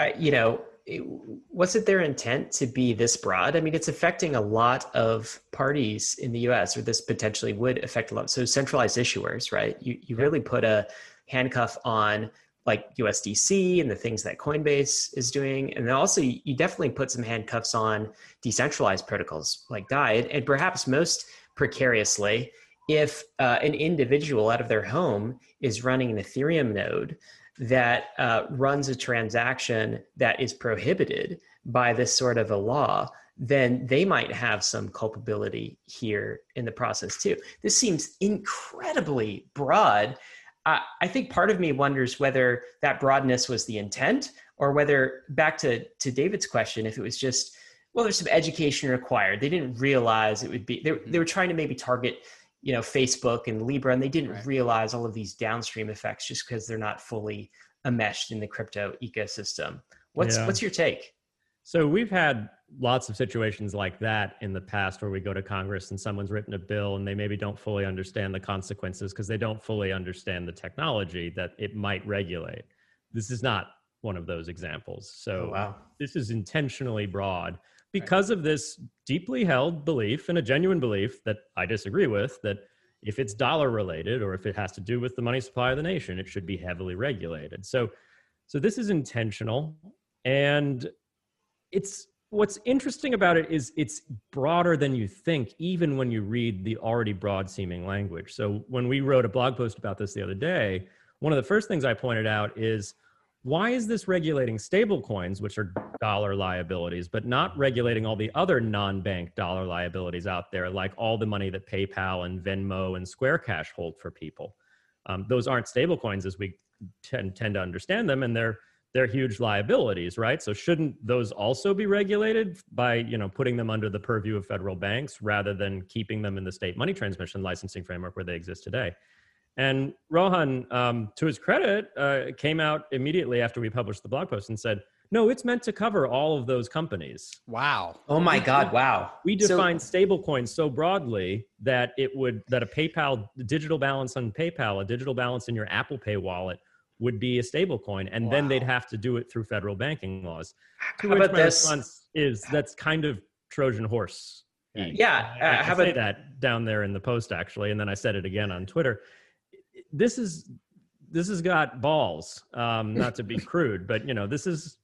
was it their intent to be this broad? I mean, it's affecting a lot of parties in the US, or this potentially would affect a lot. So centralized issuers, right? You really put a handcuff on like USDC and the things that Coinbase is doing. And then also you definitely put some handcuffs on decentralized protocols like DAI, and perhaps most precariously, if an individual out of their home is running an Ethereum node that runs a transaction that is prohibited by this sort of a law, then they might have some culpability here in the process too. This seems incredibly broad. I think part of me wonders whether that broadness was the intent, or whether, back to David's question, if it was just, well, there's some education required. They didn't realize it would be, they were trying to maybe target, Facebook and Libra, and they didn't realize all of these downstream effects just because they're not fully enmeshed in the crypto ecosystem. What's your take? So we've had lots of situations like that in the past where we go to Congress and someone's written a bill and they maybe don't fully understand the consequences because they don't fully understand the technology that it might regulate. This is not one of those examples. So This is intentionally broad because of this deeply held belief, and a genuine belief that I disagree with, that if it's dollar related or if it has to do with the money supply of the nation, it should be heavily regulated. So this is intentional, and what's interesting about it is it's broader than you think, even when you read the already broad seeming language. So when we wrote a blog post about this the other day, one of the first things I pointed out is, why is this regulating stable coins, which are dollar liabilities, but not regulating all the other non-bank dollar liabilities out there, like all the money that PayPal and Venmo and Square Cash hold for people? Those aren't stable coins as we tend to understand them, and they're huge liabilities, right? So shouldn't those also be regulated by, putting them under the purview of federal banks rather than keeping them in the state money transmission licensing framework where they exist today? And Rohan, to his credit, came out immediately after we published the blog post and said, no, it's meant to cover all of those companies. Wow. Oh my God, wow. We define stablecoins so broadly that that a PayPal, the digital balance on PayPal, a digital balance in your Apple Pay wallet would be a stablecoin, and then they'd have to do it through federal banking laws. How about my response is, that's kind of Trojan horse. Yeah. I say that down there in the post, actually, and then I said it again on Twitter. This has got balls, not to be crude, but this is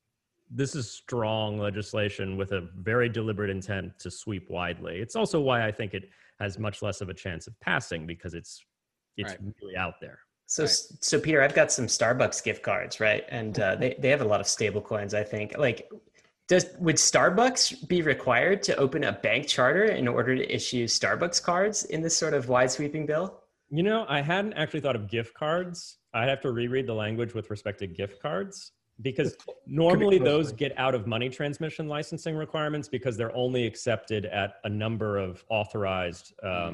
strong legislation with a very deliberate intent to sweep widely. It's also why I think it has much less of a chance of passing, because it's really out there. So Peter, I've got some Starbucks gift cards, right? And they have a lot of stable coins, I think. Like, would Starbucks be required to open a bank charter in order to issue Starbucks cards in this sort of wide sweeping bill? I hadn't actually thought of gift cards. I'd have to reread the language with respect to gift cards, because normally those get out of money transmission licensing requirements because they're only accepted at a number of authorized,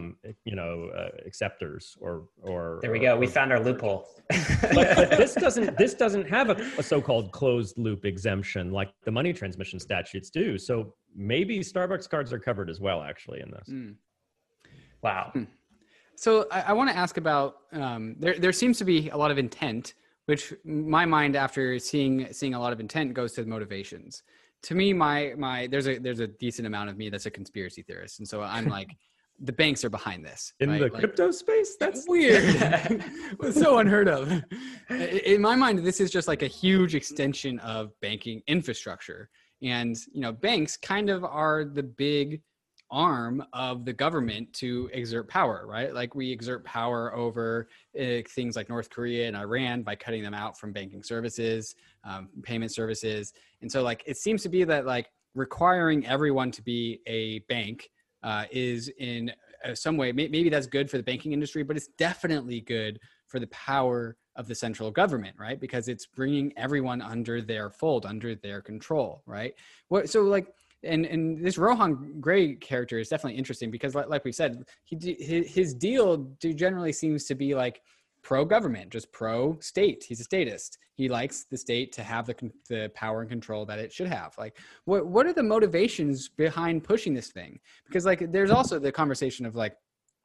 acceptors or. There we go. We found our loophole. but this doesn't have a so-called closed loop exemption like the money transmission statutes do. So maybe Starbucks cards are covered as well, actually, in this. Wow. So I want to ask about, there seems to be a lot of intent, which my mind, after seeing a lot of intent, goes to motivations. To me, there's a decent amount of me that's a conspiracy theorist. And so I'm like, the banks are behind this. In the crypto space? That's weird. It's so unheard of. In my mind, this is just like a huge extension of banking infrastructure. And, banks kind of are the big arm of the government to exert power, right? Like, we exert power over things like North Korea and Iran by cutting them out from banking services, payment services. And so it seems to be that requiring everyone to be a bank is in some way, maybe that's good for the banking industry, but it's definitely good for the power of the central government, right? Because it's bringing everyone under their fold, under their control, right? and this Rohan Gray character is definitely interesting because, like we said, his deal generally seems to be like pro-government, just pro-state. He's a statist. He likes the state to have the power and control that it should have. Like, what are the motivations behind pushing this thing? Because like, there's also the conversation of like,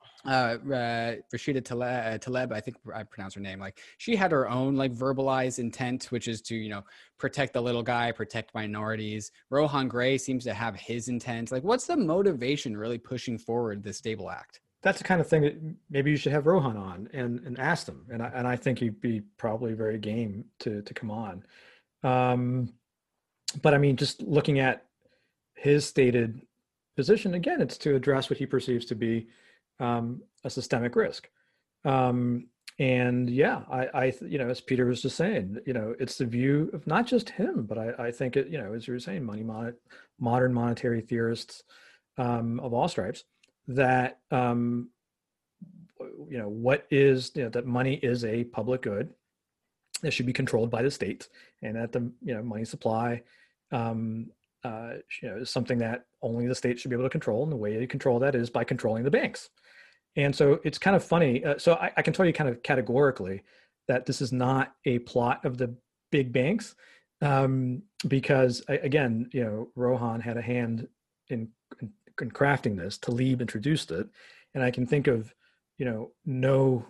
Rashida Taleb, I think I pronounced her name. Like, she had her own like verbalized intent, which is to, you know, protect the little guy, protect minorities. Rohan Gray seems to have his intent. Like, what's the motivation really pushing forward the Stable Act? That's the kind of thing that maybe you should have Rohan on and ask them. And I think he'd be probably very game to come on. But I mean, just looking at his stated position, again, it's to address what he perceives to be a systemic risk. And yeah, I you know, as Peter was just saying, you know, it's the view of not just him, but I think it, you know, as you were saying, modern monetary theorists of all stripes, that you know, what is, you know, that money is a public good that should be controlled by the state, and that the, you know, money supply you know, is something that only the state should be able to control, and the way you control that is by controlling the banks. And so it's kind of funny. So I can tell you kind of categorically that this is not a plot of the big banks, because again, you know, Rohan had a hand in crafting this. Taleb introduced it, and I can think of, you know, no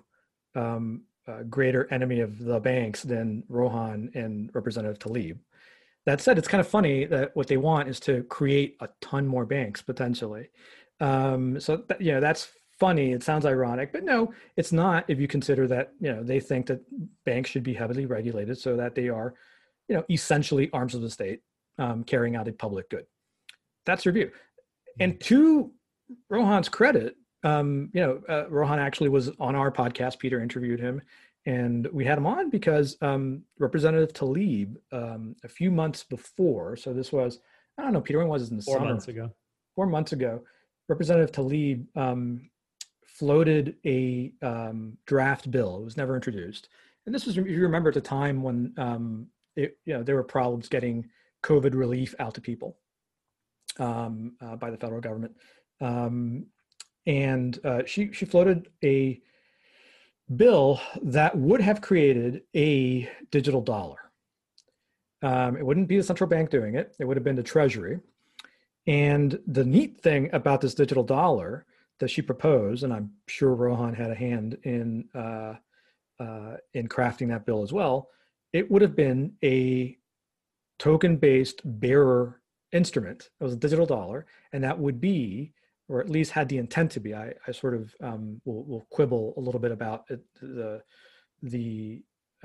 greater enemy of the banks than Rohan and Representative Taleb. That said, it's kind of funny that what they want is to create a ton more banks potentially. So that, you know, that's funny. It sounds ironic, but no, it's not. If you consider that, you know, they think that banks should be heavily regulated so that they are, you know, essentially arms of the state, carrying out a public good. That's their view. And to Rohan's credit, you know, Rohan actually was on our podcast. Peter interviewed him, and we had him on because Representative Taleb, a few months before, so this was, I don't know, Peter, when was it? In the 4 summer? months ago. 4 months ago, Representative Taleb floated a draft bill. It was never introduced. And this was, if you remember, at the time when you know, there were problems getting COVID relief out to people by the federal government. And she floated a bill that would have created a digital dollar. It wouldn't be the central bank doing it. It would have been the Treasury. And the neat thing about this digital dollar that she proposed, and I'm sure Rohan had a hand in crafting that bill as well, it would have been a token-based bearer instrument. It was a digital dollar, and that would be, or at least had the intent to be. I sort of will quibble a little bit about it, the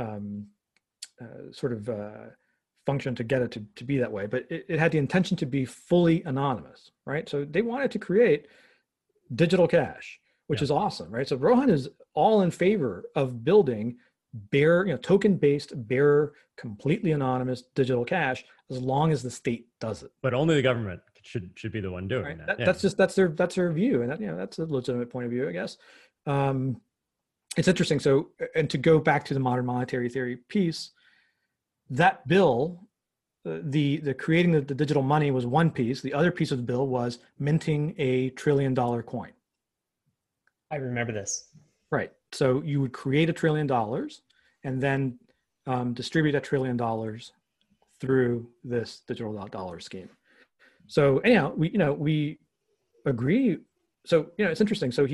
sort of function to get it to be that way, but it had the intention to be fully anonymous, right? So they wanted to create digital cash, which is awesome, right? So Rohan is all in favor of building bearer, you know, token-based bearer, completely anonymous digital cash, as long as the state does it. But only the government should be the one doing Right? that. That's their view, and that, you know, that's a legitimate point of view, I guess. It's interesting. So, and to go back to the modern monetary theory piece, that bill, the creating the digital money was one piece. The other piece of the bill was minting a $1 trillion coin. I remember this. Right. So you would create $1 trillion and then distribute that $1 trillion through this digital dollar scheme. So anyhow, we agree. So, you know, it's interesting. So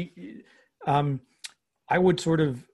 I would sort of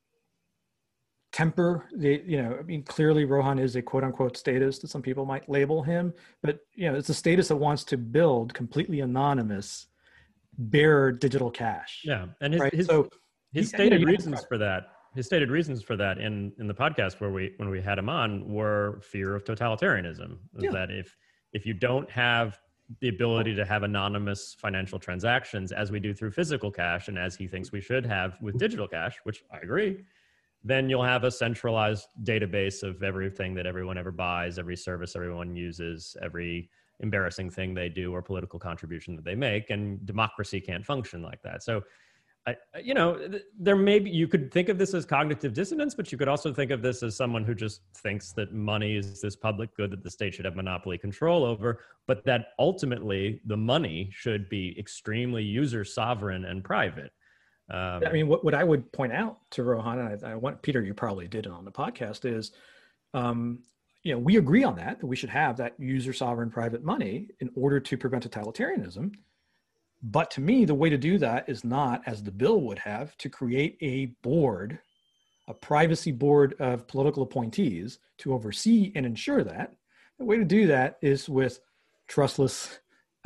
temper the, you know, I mean, clearly Rohan is a quote unquote statist that some people might label him, but, you know, it's a statist that wants to build completely anonymous bearer digital cash. Yeah. And right? his stated reasons for that, in the podcast when we had him on, were fear of totalitarianism. That if you don't have the ability to have anonymous financial transactions as we do through physical cash, and as he thinks we should have with digital cash, which I agree, then you'll have a centralized database of everything that everyone ever buys, every service everyone uses, every embarrassing thing they do or political contribution that they make, and democracy can't function like that. So there may be, you could think of this as cognitive dissonance, but you could also think of this as someone who just thinks that money is this public good that the state should have monopoly control over, but that ultimately the money should be extremely user sovereign and private. I mean, what I would point out to Rohan, and I want Peter, you probably did it on the podcast, is, we agree on that we should have that user sovereign private money in order to prevent totalitarianism. But to me, the way to do that is not, as the bill would have, to create a board, a privacy board of political appointees to oversee and ensure that. The way to do that is with trustless,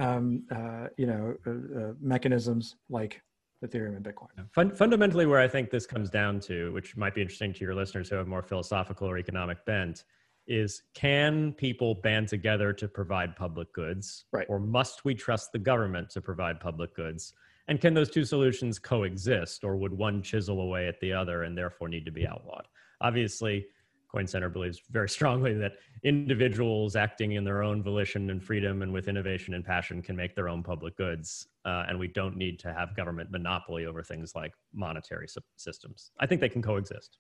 mechanisms like Ethereum and Bitcoin. Fundamentally, where I think this comes down to, which might be interesting to your listeners who have more philosophical or economic bent, is can people band together to provide public goods? Right. Or must we trust the government to provide public goods? And can those two solutions coexist, or would one chisel away at the other and therefore need to be outlawed? Obviously, Coin Center believes very strongly that individuals acting in their own volition and freedom and with innovation and passion can make their own public goods. And we don't need to have government monopoly over things like monetary systems. I think they can coexist.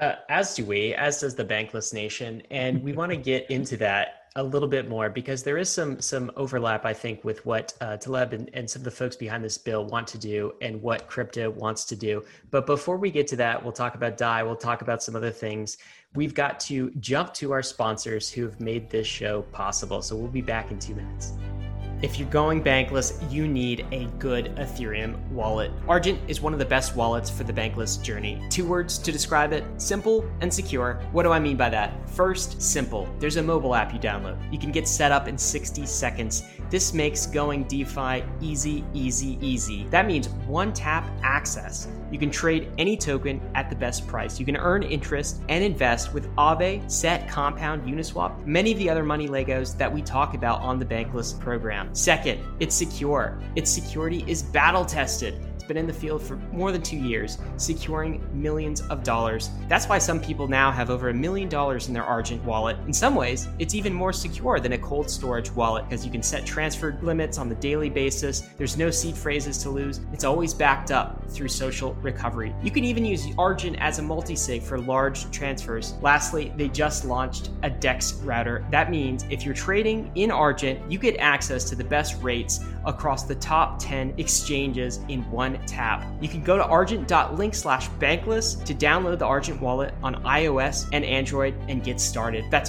As do we, as does the Bankless Nation. And we want to get into that a little bit more because there is some overlap, I think, with what Taleb and some of the folks behind this bill want to do and what crypto wants to do. But before we get to that, we'll talk about DAI, we'll talk about some other things. We've got to jump to our sponsors who have made this show possible. So we'll be back in 2 minutes. If you're going bankless, you need a good Ethereum wallet. Argent is one of the best wallets for the bankless journey. 2 words to describe it: simple and secure. What do I mean by that? First, simple. There's a mobile app you download. You can get set up in 60 seconds. This makes going DeFi easy, easy, easy. That means one tap access. You can trade any token at the best price. You can earn interest and invest with Aave, Set, Compound, Uniswap, many of the other money Legos that we talk about on the Bankless program. Second, it's secure. Its security is battle tested. It's been in the field for more than 2 years, securing millions of dollars. That's why some people now have over $1 million in their Argent wallet. In some ways, it's even more secure than a cold storage wallet because you can set transfer limits on the daily basis. There's no seed phrases to lose. It's always backed up through social recovery. You can even use Argent as a multi-sig for large transfers. Lastly, they just launched a DEX router. That means if you're trading in Argent, you get access to the best rates across the top 10 exchanges in one tap. You can go to argent.link/bankless to download the Argent wallet on iOS and Android and get started. That's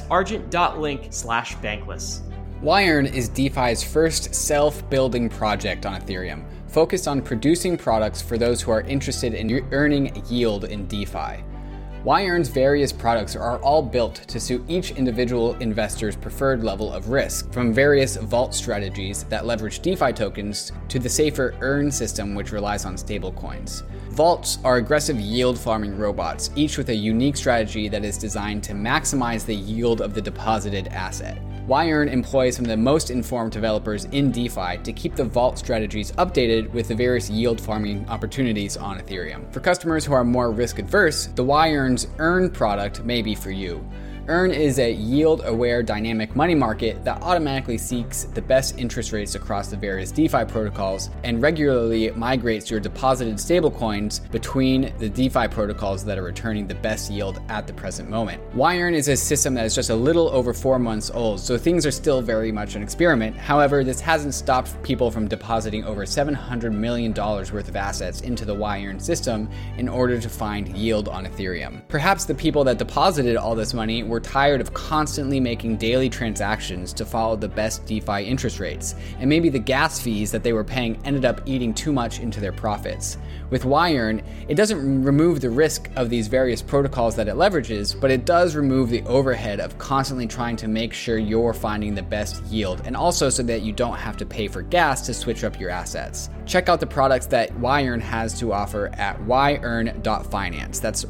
argent.link/bankless. Yearn is DeFi's first self-building project on Ethereum, focused on producing products for those who are interested in earning yield in DeFi. Yearn's various products are all built to suit each individual investor's preferred level of risk, from various vault strategies that leverage DeFi tokens to the safer Earn system which relies on stablecoins. Vaults are aggressive yield farming robots, each with a unique strategy that is designed to maximize the yield of the deposited asset. Yearn employs some of the most informed developers in DeFi to keep the vault strategies updated with the various yield farming opportunities on Ethereum. For customers who are more risk adverse, the Yearn's Earn product may be for you. Earn is a yield-aware dynamic money market that automatically seeks the best interest rates across the various DeFi protocols and regularly migrates your deposited stablecoins between the DeFi protocols that are returning the best yield at the present moment. Yearn is a system that is just a little over 4 months old, so things are still very much an experiment. However, this hasn't stopped people from depositing over $700 million worth of assets into the Yearn system in order to find yield on Ethereum. Perhaps the people that deposited all this money were tired of constantly making daily transactions to follow the best DeFi interest rates, and maybe the gas fees that they were paying ended up eating too much into their profits. With Yearn, it doesn't remove the risk of these various protocols that it leverages, but it does remove the overhead of constantly trying to make sure you're finding the best yield, and also so that you don't have to pay for gas to switch up your assets. Check out the products that Yearn has to offer at yearn.finance. That's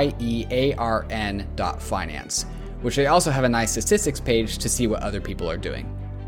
YEARN.finance, which they also have a nice statistics page to see what other people are doing.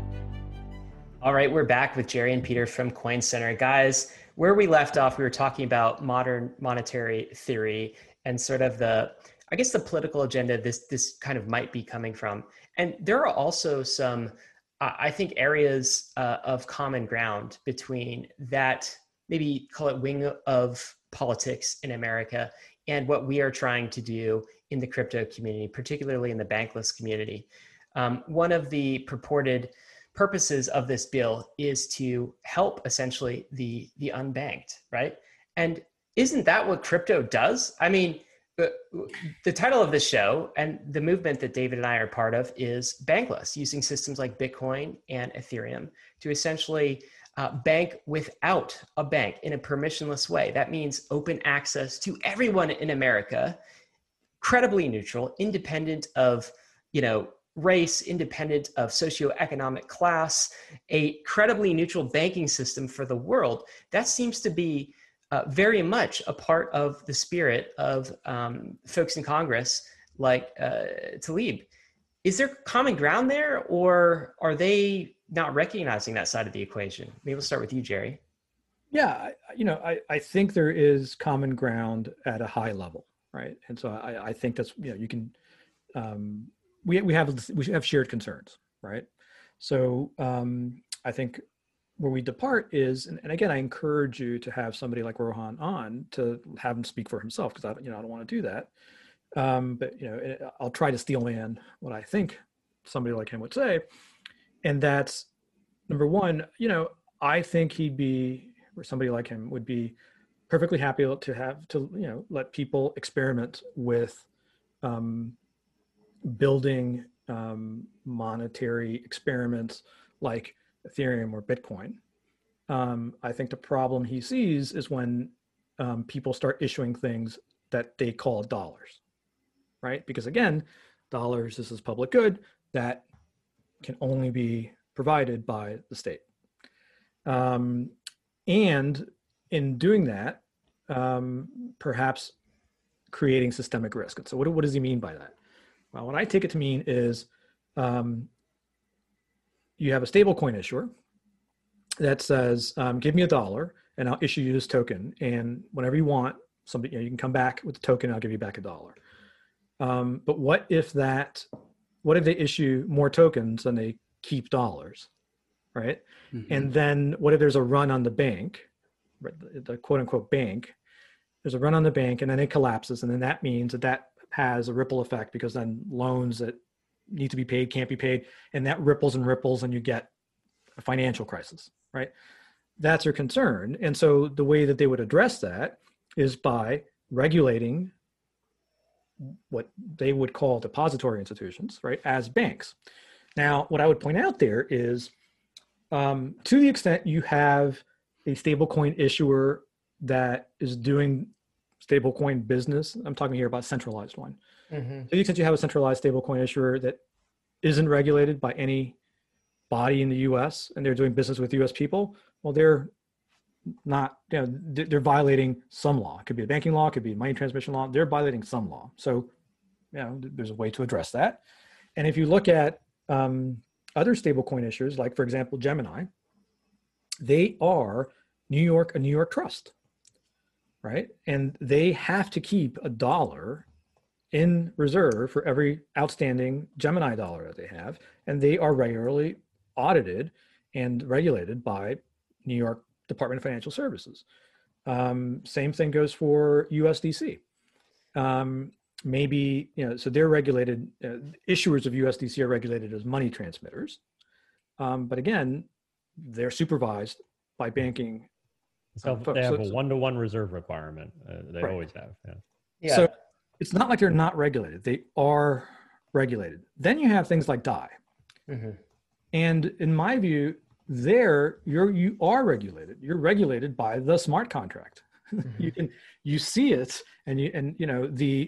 All right, we're back with Jerry and Peter from Coin Center. Guys, where we left off, we were talking about modern monetary theory and sort of the political agenda this kind of might be coming from. And there are also some, I think, areas of common ground between that maybe call it wing of politics in America, and what we are trying to do in the crypto community, particularly in the bankless community. One of the purported purposes of this bill is to help essentially the unbanked, right? And isn't that what crypto does? I mean, the title of this show and the movement that David and I are part of is Bankless, using systems like Bitcoin and Ethereum to essentially bank without a bank in a permissionless way. That means open access to everyone in America, credibly neutral, independent of, race, independent of socioeconomic class, a credibly neutral banking system for the world. That seems to be very much a part of the spirit of folks in Congress like Tlaib. Is there common ground there, or are they not recognizing that side of the equation? Maybe we'll start with you, Jerry. Yeah, I think there is common ground at a high level, right? And so I think that's, you can, we have shared concerns, right? So I think where we depart is, and again, I encourage you to have somebody like Rohan on to have him speak for himself, because I don't want to do that. But I'll try to steel man what I think somebody like him would say, and that's number one. I think he'd be, or somebody like him would be, perfectly happy to let people experiment with building monetary experiments like Ethereum or Bitcoin. I think the problem he sees is when people start issuing things that they call dollars, right? Because again, dollars, this is public good that can only be provided by the state. And in doing that, perhaps creating systemic risk. And so what does he mean by that? Well, what I take it to mean is you have a stablecoin issuer that says, give me $1 and I'll issue you this token. And whenever you want, somebody, you can come back with the token, I'll give you back $1. But what if they issue more tokens than they keep dollars, right? Mm-hmm. And then what if there's a run on the bank, the quote unquote bank, there's a run on the bank and then it collapses. And then that means that has a ripple effect, because then loans that need to be paid can't be paid, and that ripples and ripples and you get a financial crisis, right? That's their concern. And so the way that they would address that is by regulating what they would call depository institutions, right, as banks. Now, what I would point out there is, to the extent you have a stablecoin issuer that is doing stablecoin business, I'm talking here about a centralized one. Mm-hmm. To the extent you have a centralized stablecoin issuer that isn't regulated by any body in the U.S. and they're doing business with U.S. people, well, they're not, they're violating some law. It could be a banking law, it could be a money transmission law. They're violating some law. So, there's a way to address that. And if you look at other stablecoin issuers, like for example, Gemini, they are a New York trust, right? And they have to keep $1 in reserve for every outstanding Gemini dollar that they have. And they are regularly audited and regulated by New York Department of Financial Services. Same thing goes for USDC. Maybe, so they're regulated, issuers of USDC are regulated as money transmitters. But again, they're supervised by banking. So they have a one-to-one reserve requirement. They right. always have. Yeah. So it's not like they're not regulated. They are regulated. Then you have things like DAI. Mm-hmm. And in my view, you are regulated. You're regulated by the smart contract. Mm-hmm. You see it, and the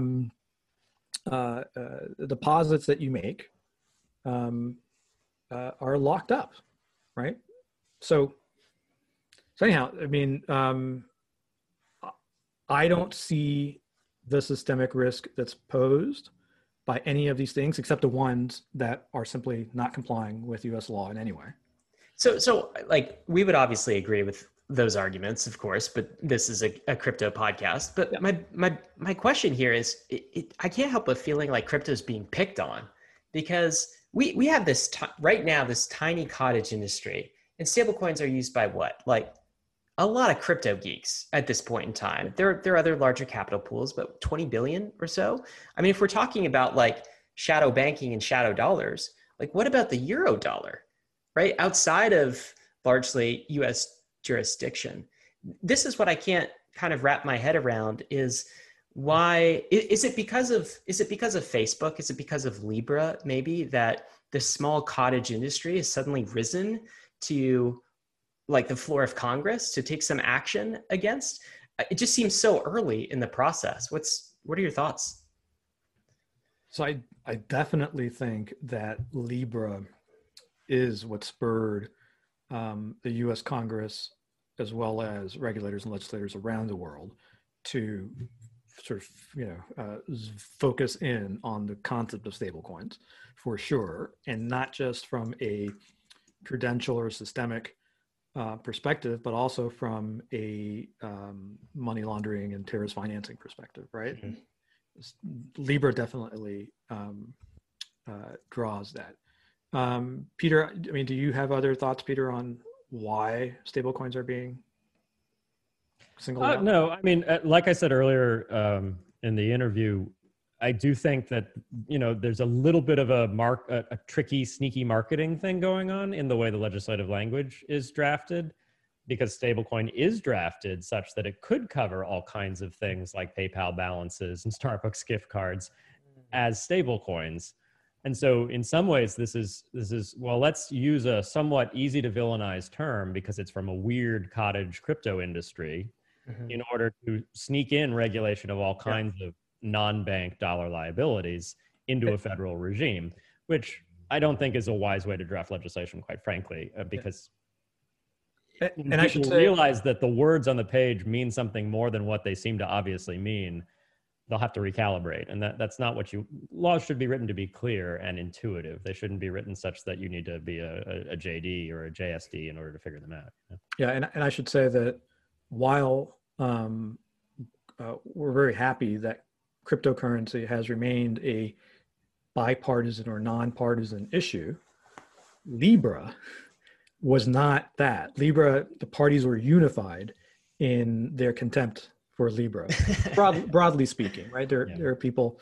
deposits that you make are locked up, right? So anyhow, I mean, I don't see the systemic risk that's posed by any of these things, except the ones that are simply not complying with U.S. law in any way. So like, we would obviously agree with those arguments, of course, but this is a crypto podcast. But yeah. my question here is, I can't help but feeling like crypto is being picked on, because we have this right now, this tiny cottage industry, and stablecoins are used by what? Like a lot of crypto geeks at this point in time. There are other larger capital pools, but 20 billion or so. I mean, if we're talking about like shadow banking and shadow dollars, like what about the euro dollar, right? Outside of largely US jurisdiction. This is what I can't kind of wrap my head around is why is it because of Facebook? Is it because of Libra maybe that the small cottage industry has suddenly risen to like the floor of Congress to take some action against? It just seems so early in the process. What are your thoughts? So I definitely think that Libra is what spurred the U.S. Congress, as well as regulators and legislators around the world, to sort of focus in on the concept of stablecoins, for sure, and not just from a prudential or systemic perspective, but also from a money laundering and terrorist financing perspective, right? Mm-hmm. Libra definitely draws that. Peter, I mean, do you have other thoughts, Peter, on why stablecoins are being singled out? No, I mean, like I said earlier in the interview, I do think that, there's a little bit of a tricky, sneaky marketing thing going on in the way the legislative language is drafted, because stablecoin is drafted such that it could cover all kinds of things like PayPal balances and Starbucks gift cards as stablecoins. And so in some ways, this is, well, let's use a somewhat easy to villainize term because it's from a weird cottage crypto industry in order to sneak in regulation of all kinds of non-bank dollar liabilities into a federal regime, which I don't think is a wise way to draft legislation, quite frankly, because and I should realize that the words on the page mean something more than what they seem to obviously mean. They'll have to recalibrate, and that's not what laws should be written to be clear and intuitive. They shouldn't be written such that you need to be a JD or a JSD in order to figure them out. Yeah, and I should say that while we're very happy that cryptocurrency has remained a bipartisan or nonpartisan issue, Libra was not that. Libra, the parties were unified in their contempt for Libra, broadly speaking, right? There are people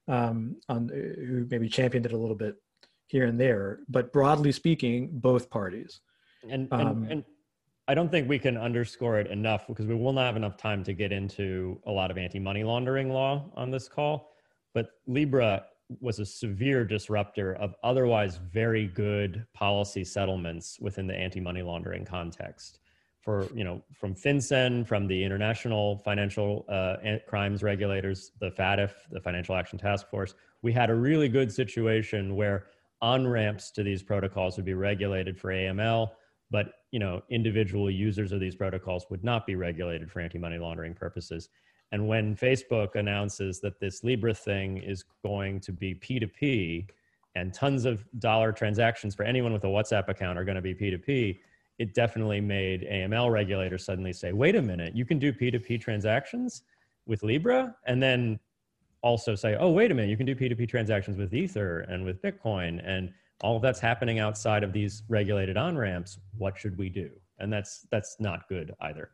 who maybe championed it a little bit here and there, but broadly speaking, both parties. And I don't think we can underscore it enough because we will not have enough time to get into a lot of anti-money laundering law on this call. But Libra was a severe disruptor of otherwise very good policy settlements within the anti-money laundering context. From FinCEN, from the International Financial Crimes Regulators, the FATF, the Financial Action Task Force, we had a really good situation where on-ramps to these protocols would be regulated for AML, but individual users of these protocols would not be regulated for anti-money laundering purposes. And when Facebook announces that this Libra thing is going to be P2P and tons of dollar transactions for anyone with a WhatsApp account are going to be P2P, it definitely made AML regulators suddenly say, wait a minute, you can do P2P transactions with Libra? And then also say, oh, wait a minute, you can do P2P transactions with Ether and with Bitcoin, and all of that's happening outside of these regulated on-ramps. What should we do? And that's not good either.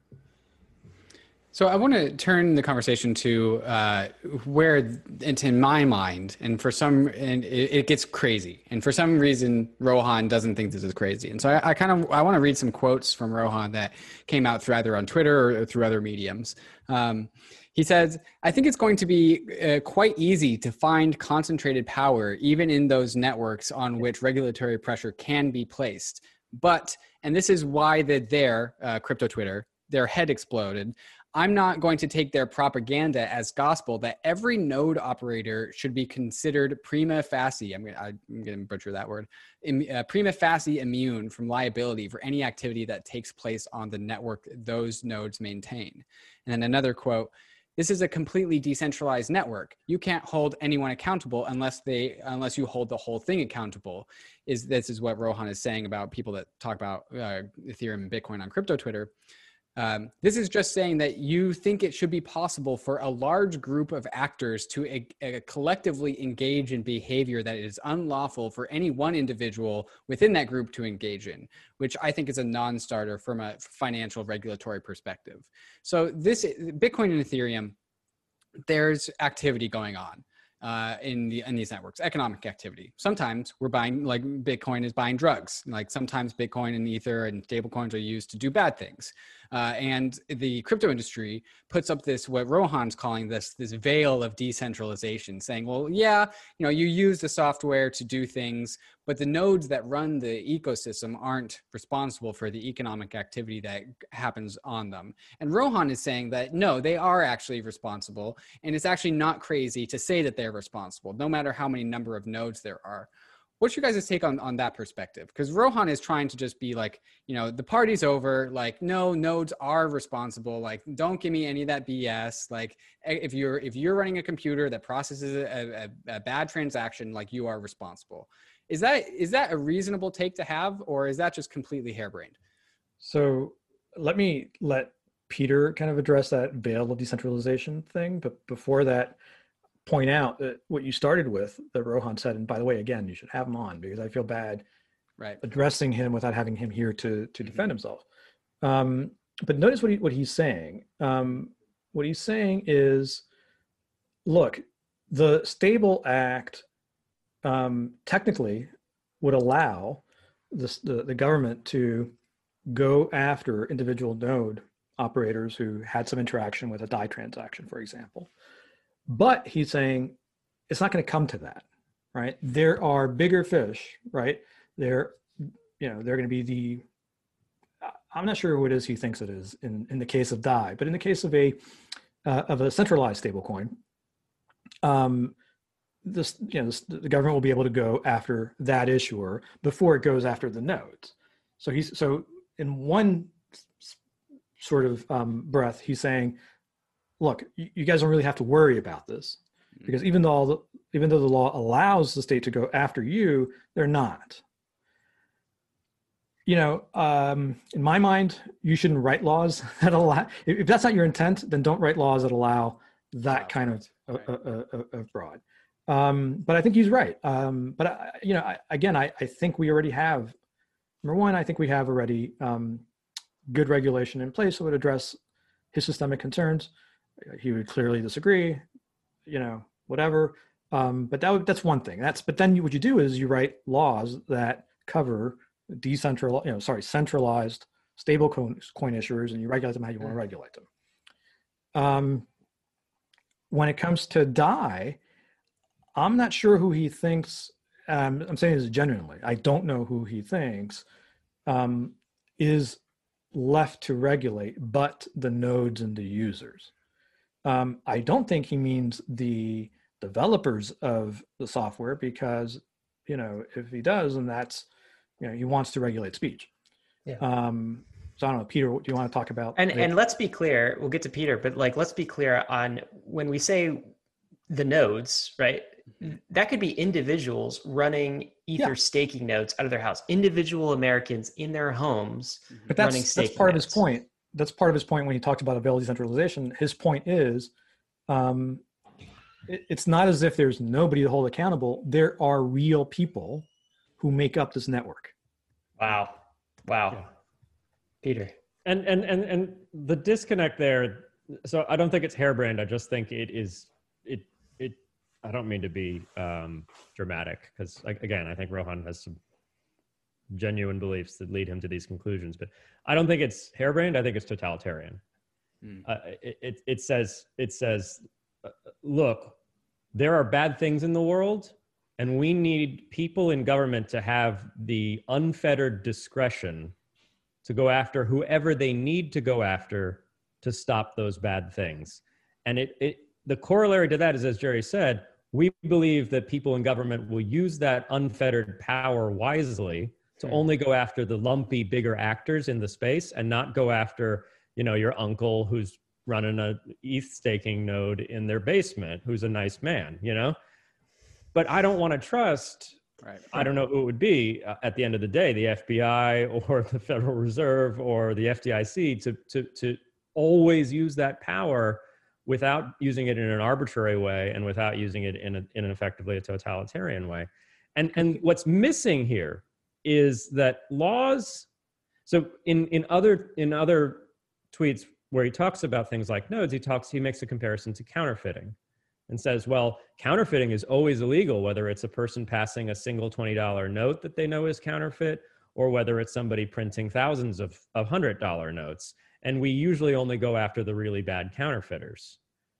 So I want to turn the conversation to where it's in my mind, and it gets crazy. And for some reason, Rohan doesn't think this is crazy. And so I want to read some quotes from Rohan that came out through either on Twitter or through other mediums. He says, I think it's going to be quite easy to find concentrated power, even in those networks on which regulatory pressure can be placed. But, and this is why crypto Twitter, their head exploded. I'm not going to take their propaganda as gospel that every node operator should be considered prima facie, I'm going to butcher that word, prima facie immune from liability for any activity that takes place on the network those nodes maintain. And then another quote, this is a completely decentralized network. You can't hold anyone accountable unless you hold the whole thing accountable. This is what Rohan is saying about people that talk about Ethereum and Bitcoin on crypto Twitter. This is just saying that you think it should be possible for a large group of actors to collectively engage in behavior that is unlawful for any one individual within that group to engage in, which I think is a non-starter from a financial regulatory perspective. So this Bitcoin and Ethereum, there's activity going on in these networks, economic activity. Sometimes we're buying, like Bitcoin is buying drugs. Like sometimes Bitcoin and Ether and stablecoins are used to do bad things. And the crypto industry puts up this, what Rohan's calling this veil of decentralization, saying, well, yeah, you use the software to do things, but the nodes that run the ecosystem aren't responsible for the economic activity that happens on them. And Rohan is saying that, no, they are actually responsible. And it's actually not crazy to say that they're responsible, no matter how many number of nodes there are. What's your guys' take on that perspective? Because Rohan is trying to just be like, the party's over. Like, no, nodes are responsible. Like, don't give me any of that BS. Like, if you're running a computer that processes a bad transaction, like, you are responsible. Is that a reasonable take to have, or is that just completely harebrained? So let Peter kind of address that veil of decentralization thing. But before that, point out that what you started with, that Rohan said, and by the way, again, you should have him on because I feel bad addressing him without having him here to defend himself. But notice what he's saying. What he's saying is, look, the Stable Act technically would allow the government to go after individual node operators who had some interaction with a DAI transaction, for example. But he's saying it's not going to come to that, right? There are bigger fish, right? They're going to be I'm not sure who it is he thinks it is in the case of DAI, but in the case of a centralized stablecoin, the government will be able to go after that issuer before it goes after the nodes. So in one sort of breath, he's saying, look, you guys don't really have to worry about this because even though the law allows the state to go after you, they're not. In my mind, you shouldn't write laws that allow. If that's not your intent, then don't write laws that allow that kind of fraud. But I think he's right. But I think we already have. Number one, I think we have already good regulation in place that would address his systemic concerns. He would clearly disagree, whatever. But that's one thing. But then what you do is you write laws that cover centralized stable coin issuers, and you regulate them how you want to regulate them. When it comes to DAI, I'm not sure who he thinks. I'm saying this genuinely. I don't know who he thinks is left to regulate, but the nodes and the users. I don't think he means the developers of the software because, if he does, then that's, he wants to regulate speech. Yeah. So I don't know, Peter, do you want to talk about? And let's be clear, we'll get to Peter, but let's be clear on when we say the nodes, right? That could be individuals running Ether staking nodes out of their house, individual Americans in their homes. But that's part of his point. That's part of his point when he talked about available decentralization. His point is, it's not as if there's nobody to hold accountable. There are real people who make up this network. Wow. Yeah. Peter. And the disconnect there. So I don't think it's harebrained. I just think it is. I don't mean to be dramatic because, again, I think Rohan has some genuine beliefs that lead him to these conclusions, but I don't think it's harebrained. I think it's totalitarian. It says, look, there are bad things in the world, and we need people in government to have the unfettered discretion to go after whoever they need to go after to stop those bad things. And the corollary to that is, as Jerry said, we believe that people in government will use that unfettered power wisely to only go after the lumpy, bigger actors in the space and not go after, your uncle who's running a ETH staking node in their basement, who's a nice man, But I don't want to trust Right. I don't know who it would be at the end of the day, the FBI or the Federal Reserve or the FDIC to always use that power without using it in an arbitrary way and without using it in an effectively a totalitarian way. And what's missing here is that laws. So in other tweets where he talks about things like nodes, he makes a comparison to counterfeiting and says, well, counterfeiting is always illegal, whether it's a person passing a single $20 note that they know is counterfeit, or whether it's somebody printing thousands of $100 notes. And we usually only go after the really bad counterfeiters.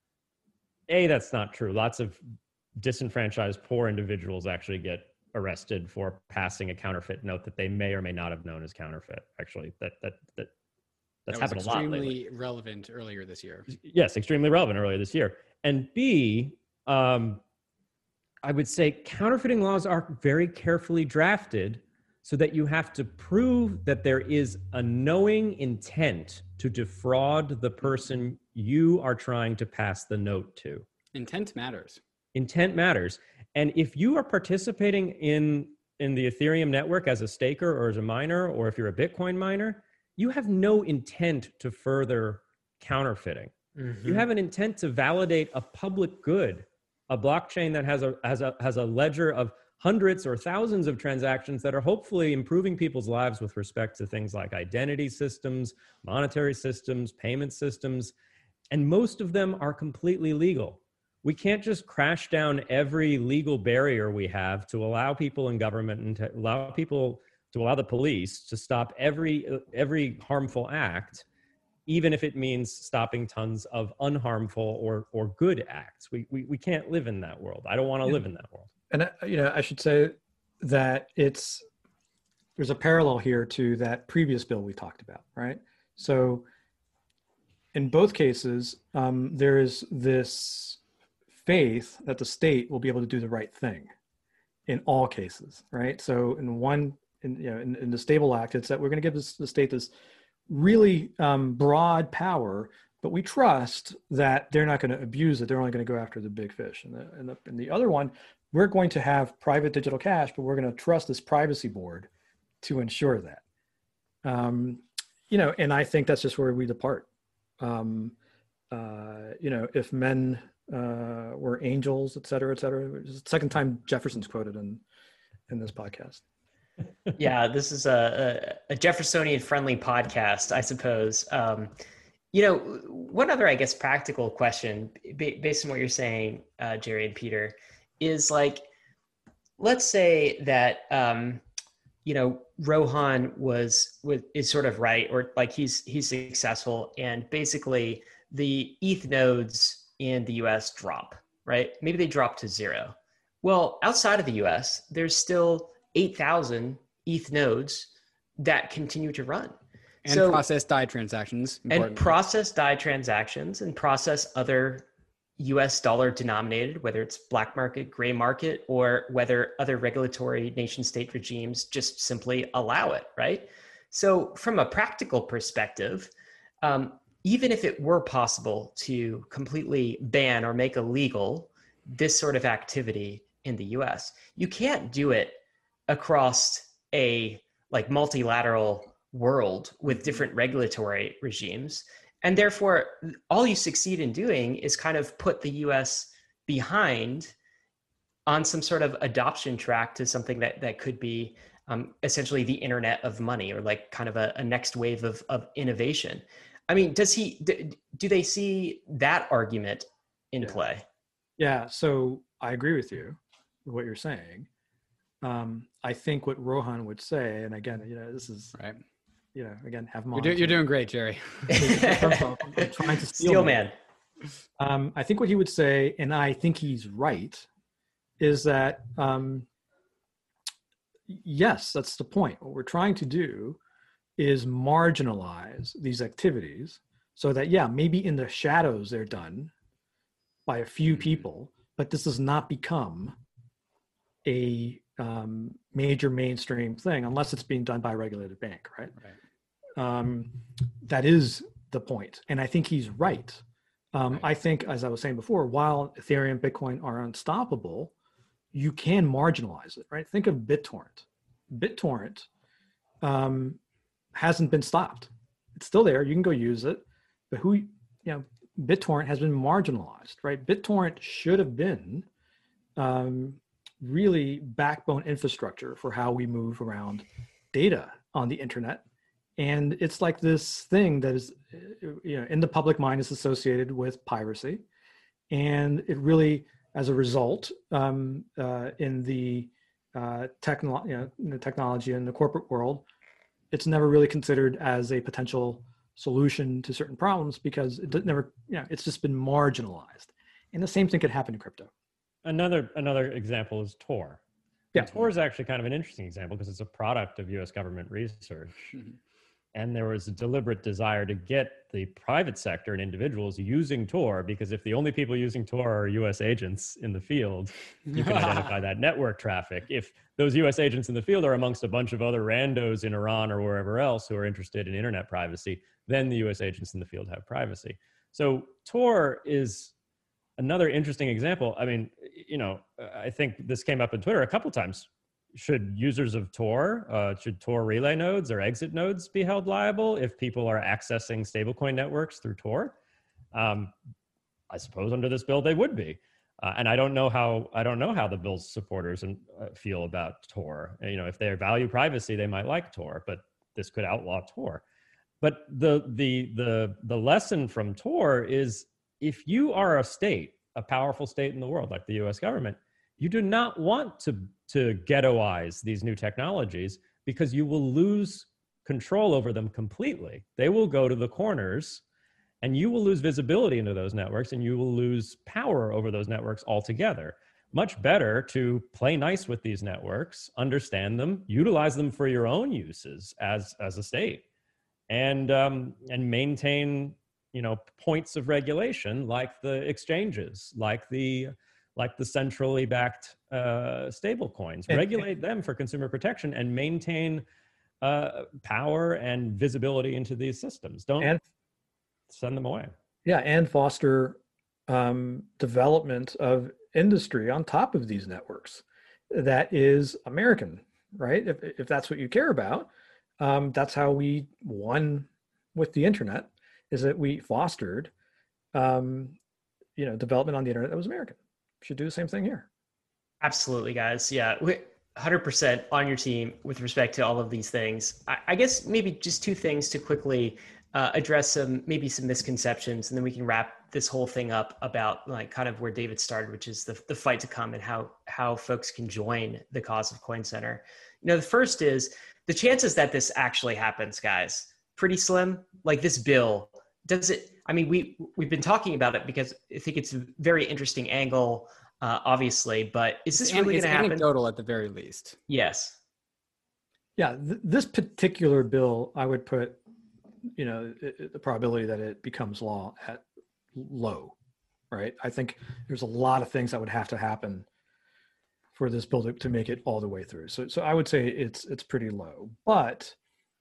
That's not true. Lots of disenfranchised poor individuals actually get arrested for passing a counterfeit note that they may or may not have known as counterfeit. Actually, that's happened a lot lately. Extremely relevant earlier this year. Yes, extremely relevant earlier this year. And B, I would say counterfeiting laws are very carefully drafted so that you have to prove that there is a knowing intent to defraud the person you are trying to pass the note to. Intent matters. Intent matters. And if you are participating in the Ethereum network as a staker or as a miner, or if you're a Bitcoin miner, you have no intent to further counterfeiting. Mm-hmm. You have an intent to validate a public good, a blockchain that has a ledger of hundreds or thousands of transactions that are hopefully improving people's lives with respect to things like identity systems, monetary systems, payment systems, and most of them are completely legal. We can't just crash down every legal barrier we have to allow people in government and to allow the police to stop every harmful act, even if it means stopping tons of unharmful or good acts. We can't live in that world. I don't want to live in that world. And I should say that there's a parallel here to that previous bill we talked about, right? So in both cases, there is this faith that the state will be able to do the right thing in all cases, right? So in the Stable Act, it's that we're going to give the state this really broad power, but we trust that they're not going to abuse it. They're only going to go after the big fish. And the other one, we're going to have private digital cash, but we're going to trust this privacy board to ensure that. And I think that's just where we depart. If men were angels, et cetera, et cetera. It's the second time Jefferson's quoted in this podcast. Yeah, this is a Jeffersonian friendly podcast, I suppose. One other, I guess, practical question based on what you're saying, Jerry and Peter, is like, let's say that, Rohan is sort of right, or like he's successful, and basically the ETH nodes in the US drop, right? Maybe they drop to 0. Well, outside of the US, there's still 8,000 ETH nodes that continue to run. And process DAI transactions. And process DAI transactions and process other US dollar denominated, whether it's black market, gray market, or whether other regulatory nation state regimes just simply allow it, right? So from a practical perspective, even if it were possible to completely ban or make illegal this sort of activity in the US, you can't do it across a multilateral world with different regulatory regimes. And therefore, all you succeed in doing is kind of put the US behind on some sort of adoption track to something that could be essentially the internet of money, or like kind of a next wave of innovation. I mean, do they see that argument in play? Yeah, so I agree with you with what you're saying. I think what Rohan would say, and again, this is right. Again, have him on. You're doing great, Jerry. I'm trying to steal man. I think what he would say, and I think he's right, is that yes, that's the point. What we're trying to do is marginalize these activities so that, maybe in the shadows they're done by a few people, but this does not become a major mainstream thing unless it's being done by a regulated bank, right? That is the point. And I think he's right. I think, as I was saying before, while Ethereum, Bitcoin are unstoppable, you can marginalize it, right? Think of BitTorrent. BitTorrent hasn't been stopped. It's still there. You can go use it, but BitTorrent has been marginalized, right? BitTorrent should have been really backbone infrastructure for how we move around data on the internet. And it's like this thing that is, in the public mind is associated with piracy. And it really, as a result, in the technology and the corporate world, it's never really considered as a potential solution to certain problems because it's just been marginalized. And the same thing could happen in crypto. Another example is Tor. Yeah. Tor is actually kind of an interesting example because it's a product of US government research. Mm-hmm. And there was a deliberate desire to get the private sector and individuals using Tor, because if the only people using Tor are US agents in the field, you can identify that network traffic. If those US agents in the field are amongst a bunch of other randos in Iran or wherever else who are interested in internet privacy, then the US agents in the field have privacy. So Tor is another interesting example. I mean, I think this came up in Twitter a couple of times. Should users of Tor, should Tor relay nodes or exit nodes be held liable if people are accessing stablecoin networks through Tor? I suppose under this bill they would be, and I don't know how the bill's supporters feel about Tor. If they value privacy, they might like Tor, but this could outlaw Tor. But the lesson from Tor is, if you are a powerful state in the world like the U.S. government, you do not want to ghettoize these new technologies, because you will lose control over them completely. They will go to the corners, and you will lose visibility into those networks, and you will lose power over those networks altogether. Much better to play nice with these networks, understand them, utilize them for your own uses as a state, and maintain points of regulation like the exchanges, like the centrally backed stable coins. Regulate them for consumer protection and maintain power and visibility into these systems. Don't send them away. Yeah, and foster development of industry on top of these networks that is American, right? If that's what you care about, that's how we won with the internet, is that we fostered development on the internet that was American. Should do the same thing here. Absolutely, guys. Yeah, 100% on your team with respect to all of these things. I guess maybe just two things to quickly address some misconceptions, and then we can wrap this whole thing up about kind of where David started, which is the fight to come and how folks can join the cause of Coin Center. The first is the chances that this actually happens, guys, pretty slim. Like this bill, does it? I mean, we've been talking about it because I think it's a very interesting angle, obviously, but is this really going to happen? It's anecdotal at the very least. Yes. Yeah, this particular bill, I would put, the probability that it becomes law at low, right? I think there's a lot of things that would have to happen for this bill to make it all the way through. So I would say it's pretty low, but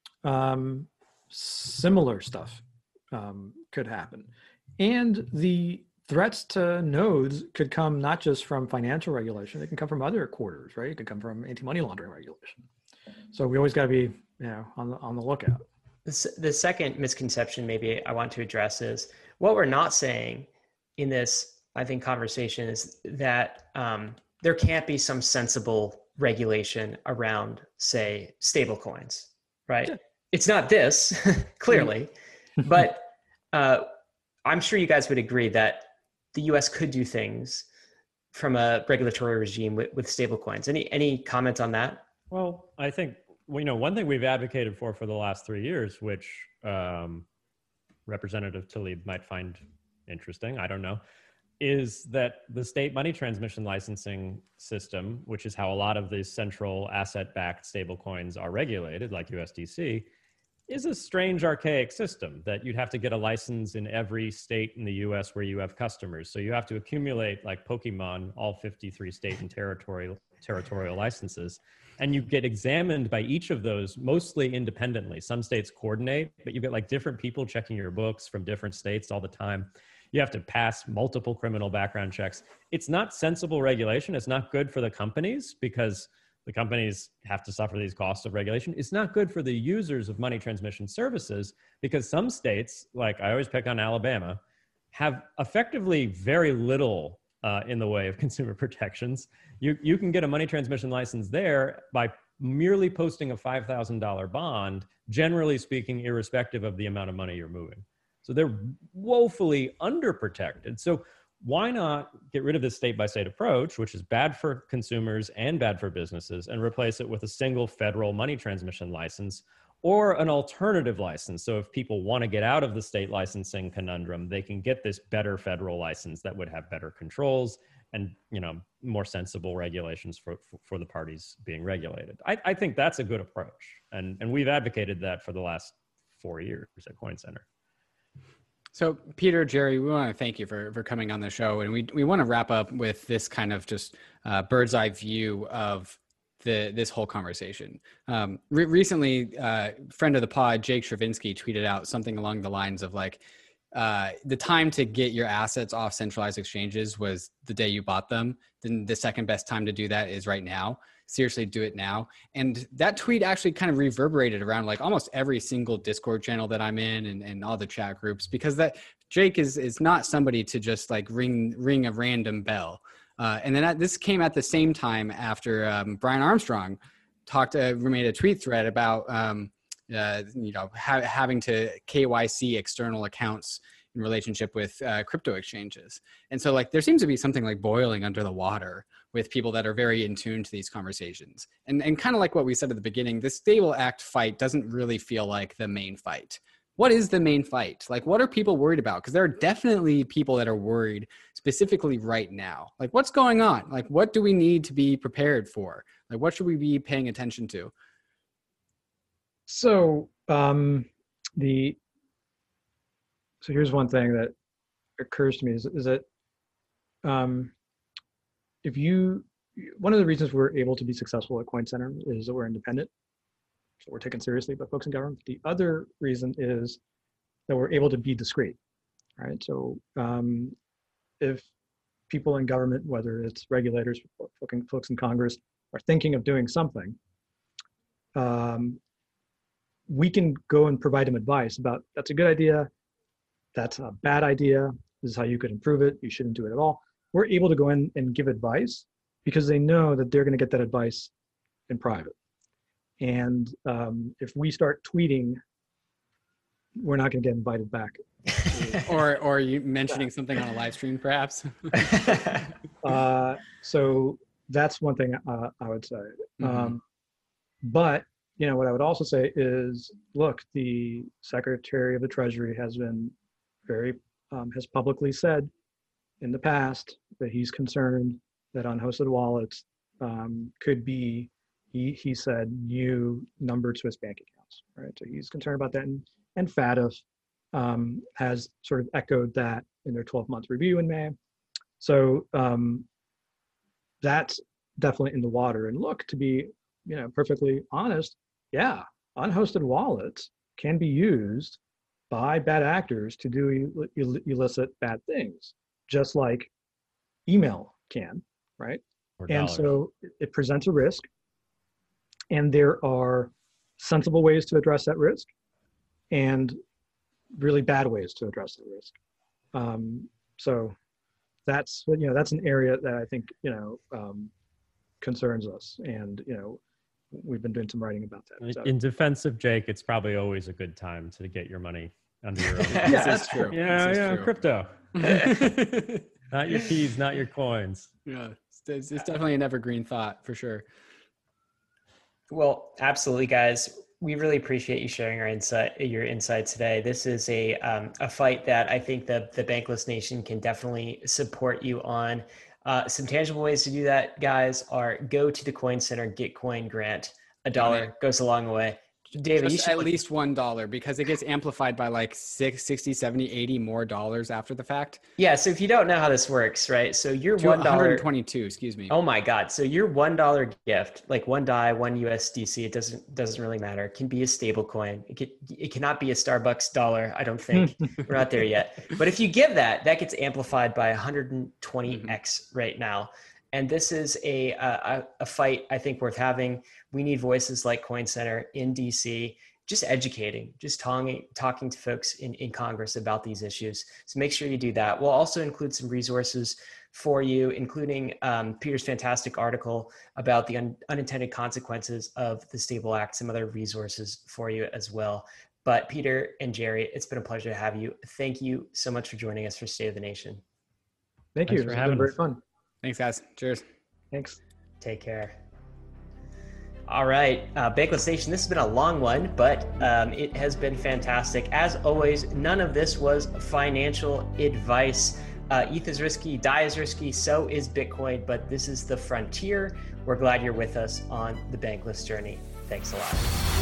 similar stuff could happen. And the threats to nodes could come not just from financial regulation, they can come from other quarters, right? It could come from anti-money laundering regulation. So we always got to be, on the lookout. The second misconception maybe I want to address is what we're not saying in this, I think, conversation is that there can't be some sensible regulation around, say, stable coins, right? Yeah. It's not this, clearly, but I'm sure you guys would agree that the U.S. could do things from a regulatory regime with stablecoins. Any comment on that? Well, I think one thing we've advocated for the last 3 years, which Representative Tlaib might find interesting, I don't know, is that the state money transmission licensing system, which is how a lot of these central asset-backed stablecoins are regulated, like USDC, is a strange, archaic system that you'd have to get a license in every state in the US where you have customers. So you have to accumulate, like Pokemon, all 53 state and territorial licenses. And you get examined by each of those, mostly independently. Some states coordinate, but you get different people checking your books from different states all the time. You have to pass multiple criminal background checks. It's not sensible regulation. It's not good for the companies because the companies have to suffer these costs of regulation. It's not good for the users of money transmission services because some states, like I always pick on Alabama, have effectively very little in the way of consumer protections. You can get a money transmission license there by merely posting a $5,000 bond, generally speaking, irrespective of the amount of money you're moving. So they're woefully underprotected. So why not get rid of this state-by-state approach, which is bad for consumers and bad for businesses, and replace it with a single federal money transmission license or an alternative license? So if people want to get out of the state licensing conundrum, they can get this better federal license that would have better controls and, you know, more sensible regulations for the parties being regulated. I think that's a good approach. And we've advocated that for the last 4 years at Coin Center. So Peter, Jerry, we want to thank you for coming on the show. And we want to wrap up with this kind of just bird's eye view of this whole conversation. Recently, friend of the pod, Jake Stravinsky, tweeted out something along the lines of like, the time to get your assets off centralized exchanges was the day you bought them. Then the second best time to do that is right now. Seriously, do it now. And that tweet actually kind of reverberated around like almost every single Discord channel that I'm in and all the chat groups, because that Jake is not somebody to just like ring a random bell. And then this came at the same time after Brian Armstrong made a tweet thread about having to KYC external accounts in relationship with crypto exchanges. And so like there seems to be something like boiling under the water with people that are very in tune to these conversations. And kind of like what we said at the beginning, the Stable Act fight doesn't really feel like the main fight. What is the main fight? Like, what are people worried about? Because there are definitely people that are worried specifically right now. Like, what's going on? Like, what do we need to be prepared for? Like, what should we be paying attention to? So here's one thing that occurs to me is that one of the reasons we're able to be successful at Coin Center is that we're independent. So we're taken seriously by folks in government. The other reason is that we're able to be discreet, right? So if people in government, whether it's regulators, folks in Congress, are thinking of doing something, we can go and provide them advice about that's a good idea, that's a bad idea, this is how you could improve it, you shouldn't do it at all. We're able to go in and give advice because they know that they're going to get that advice in private. And if we start tweeting, we're not going to get invited back. or you mentioning something on a live stream, perhaps. So that's one thing I would say. Mm-hmm. But what I would also say is, look, the Secretary of the Treasury has been has publicly said in the past that he's concerned that unhosted wallets could be, he said, new numbered Swiss bank accounts, right? So he's concerned about that. And FATF has sort of echoed that in their 12-month review in May. So that's definitely in the water. And look, to be perfectly honest, yeah, unhosted wallets can be used by bad actors to do illicit bad things, just like email can, right? And so it presents a risk, and there are sensible ways to address that risk and really bad ways to address the risk. So that's an area that I think concerns us, and we've been doing some writing about that. So. In defense of Jake, it's probably always a good time to get your money under your own. Yeah, that's true. Yeah, crypto. Not your keys, not your coins. Yeah, it's definitely an evergreen thought for sure. Well, absolutely, guys. We really appreciate you sharing your insights today. This is a fight that I think the Bankless Nation can definitely support you on. Some tangible ways to do that, guys, are go to the Coin Center Get Coin grant. $1 goes a long way. David, you Just should at least $1 because it gets amplified by like 60, 70, 80 more dollars after the fact. Yeah, so if you don't know how this works, right? So your $1, 122, excuse me. oh my God. So your $1 gift, like one DAI, one USDC, it doesn't really matter. It can be a stable coin. It cannot be a Starbucks dollar, I don't think. We're not there yet. But if you give that gets amplified by 120x right now. And this is a fight I think worth having. We need voices like Coin Center in DC, just educating, just talking to folks in Congress about these issues. So make sure you do that. We'll also include some resources for you, including Peter's fantastic article about the unintended consequences of the Stable Act, some other resources for you as well. But Peter and Jerry, it's been a pleasure to have you. Thank you so much for joining us for State of the Nation. Thank you. It's been very fun. Thanks, guys. Cheers. Thanks. Take care. All right, Bankless Nation, this has been a long one, but it has been fantastic. As always, none of this was financial advice. ETH is risky, DAI is risky, so is Bitcoin, but this is the frontier. We're glad you're with us on the Bankless journey. Thanks a lot.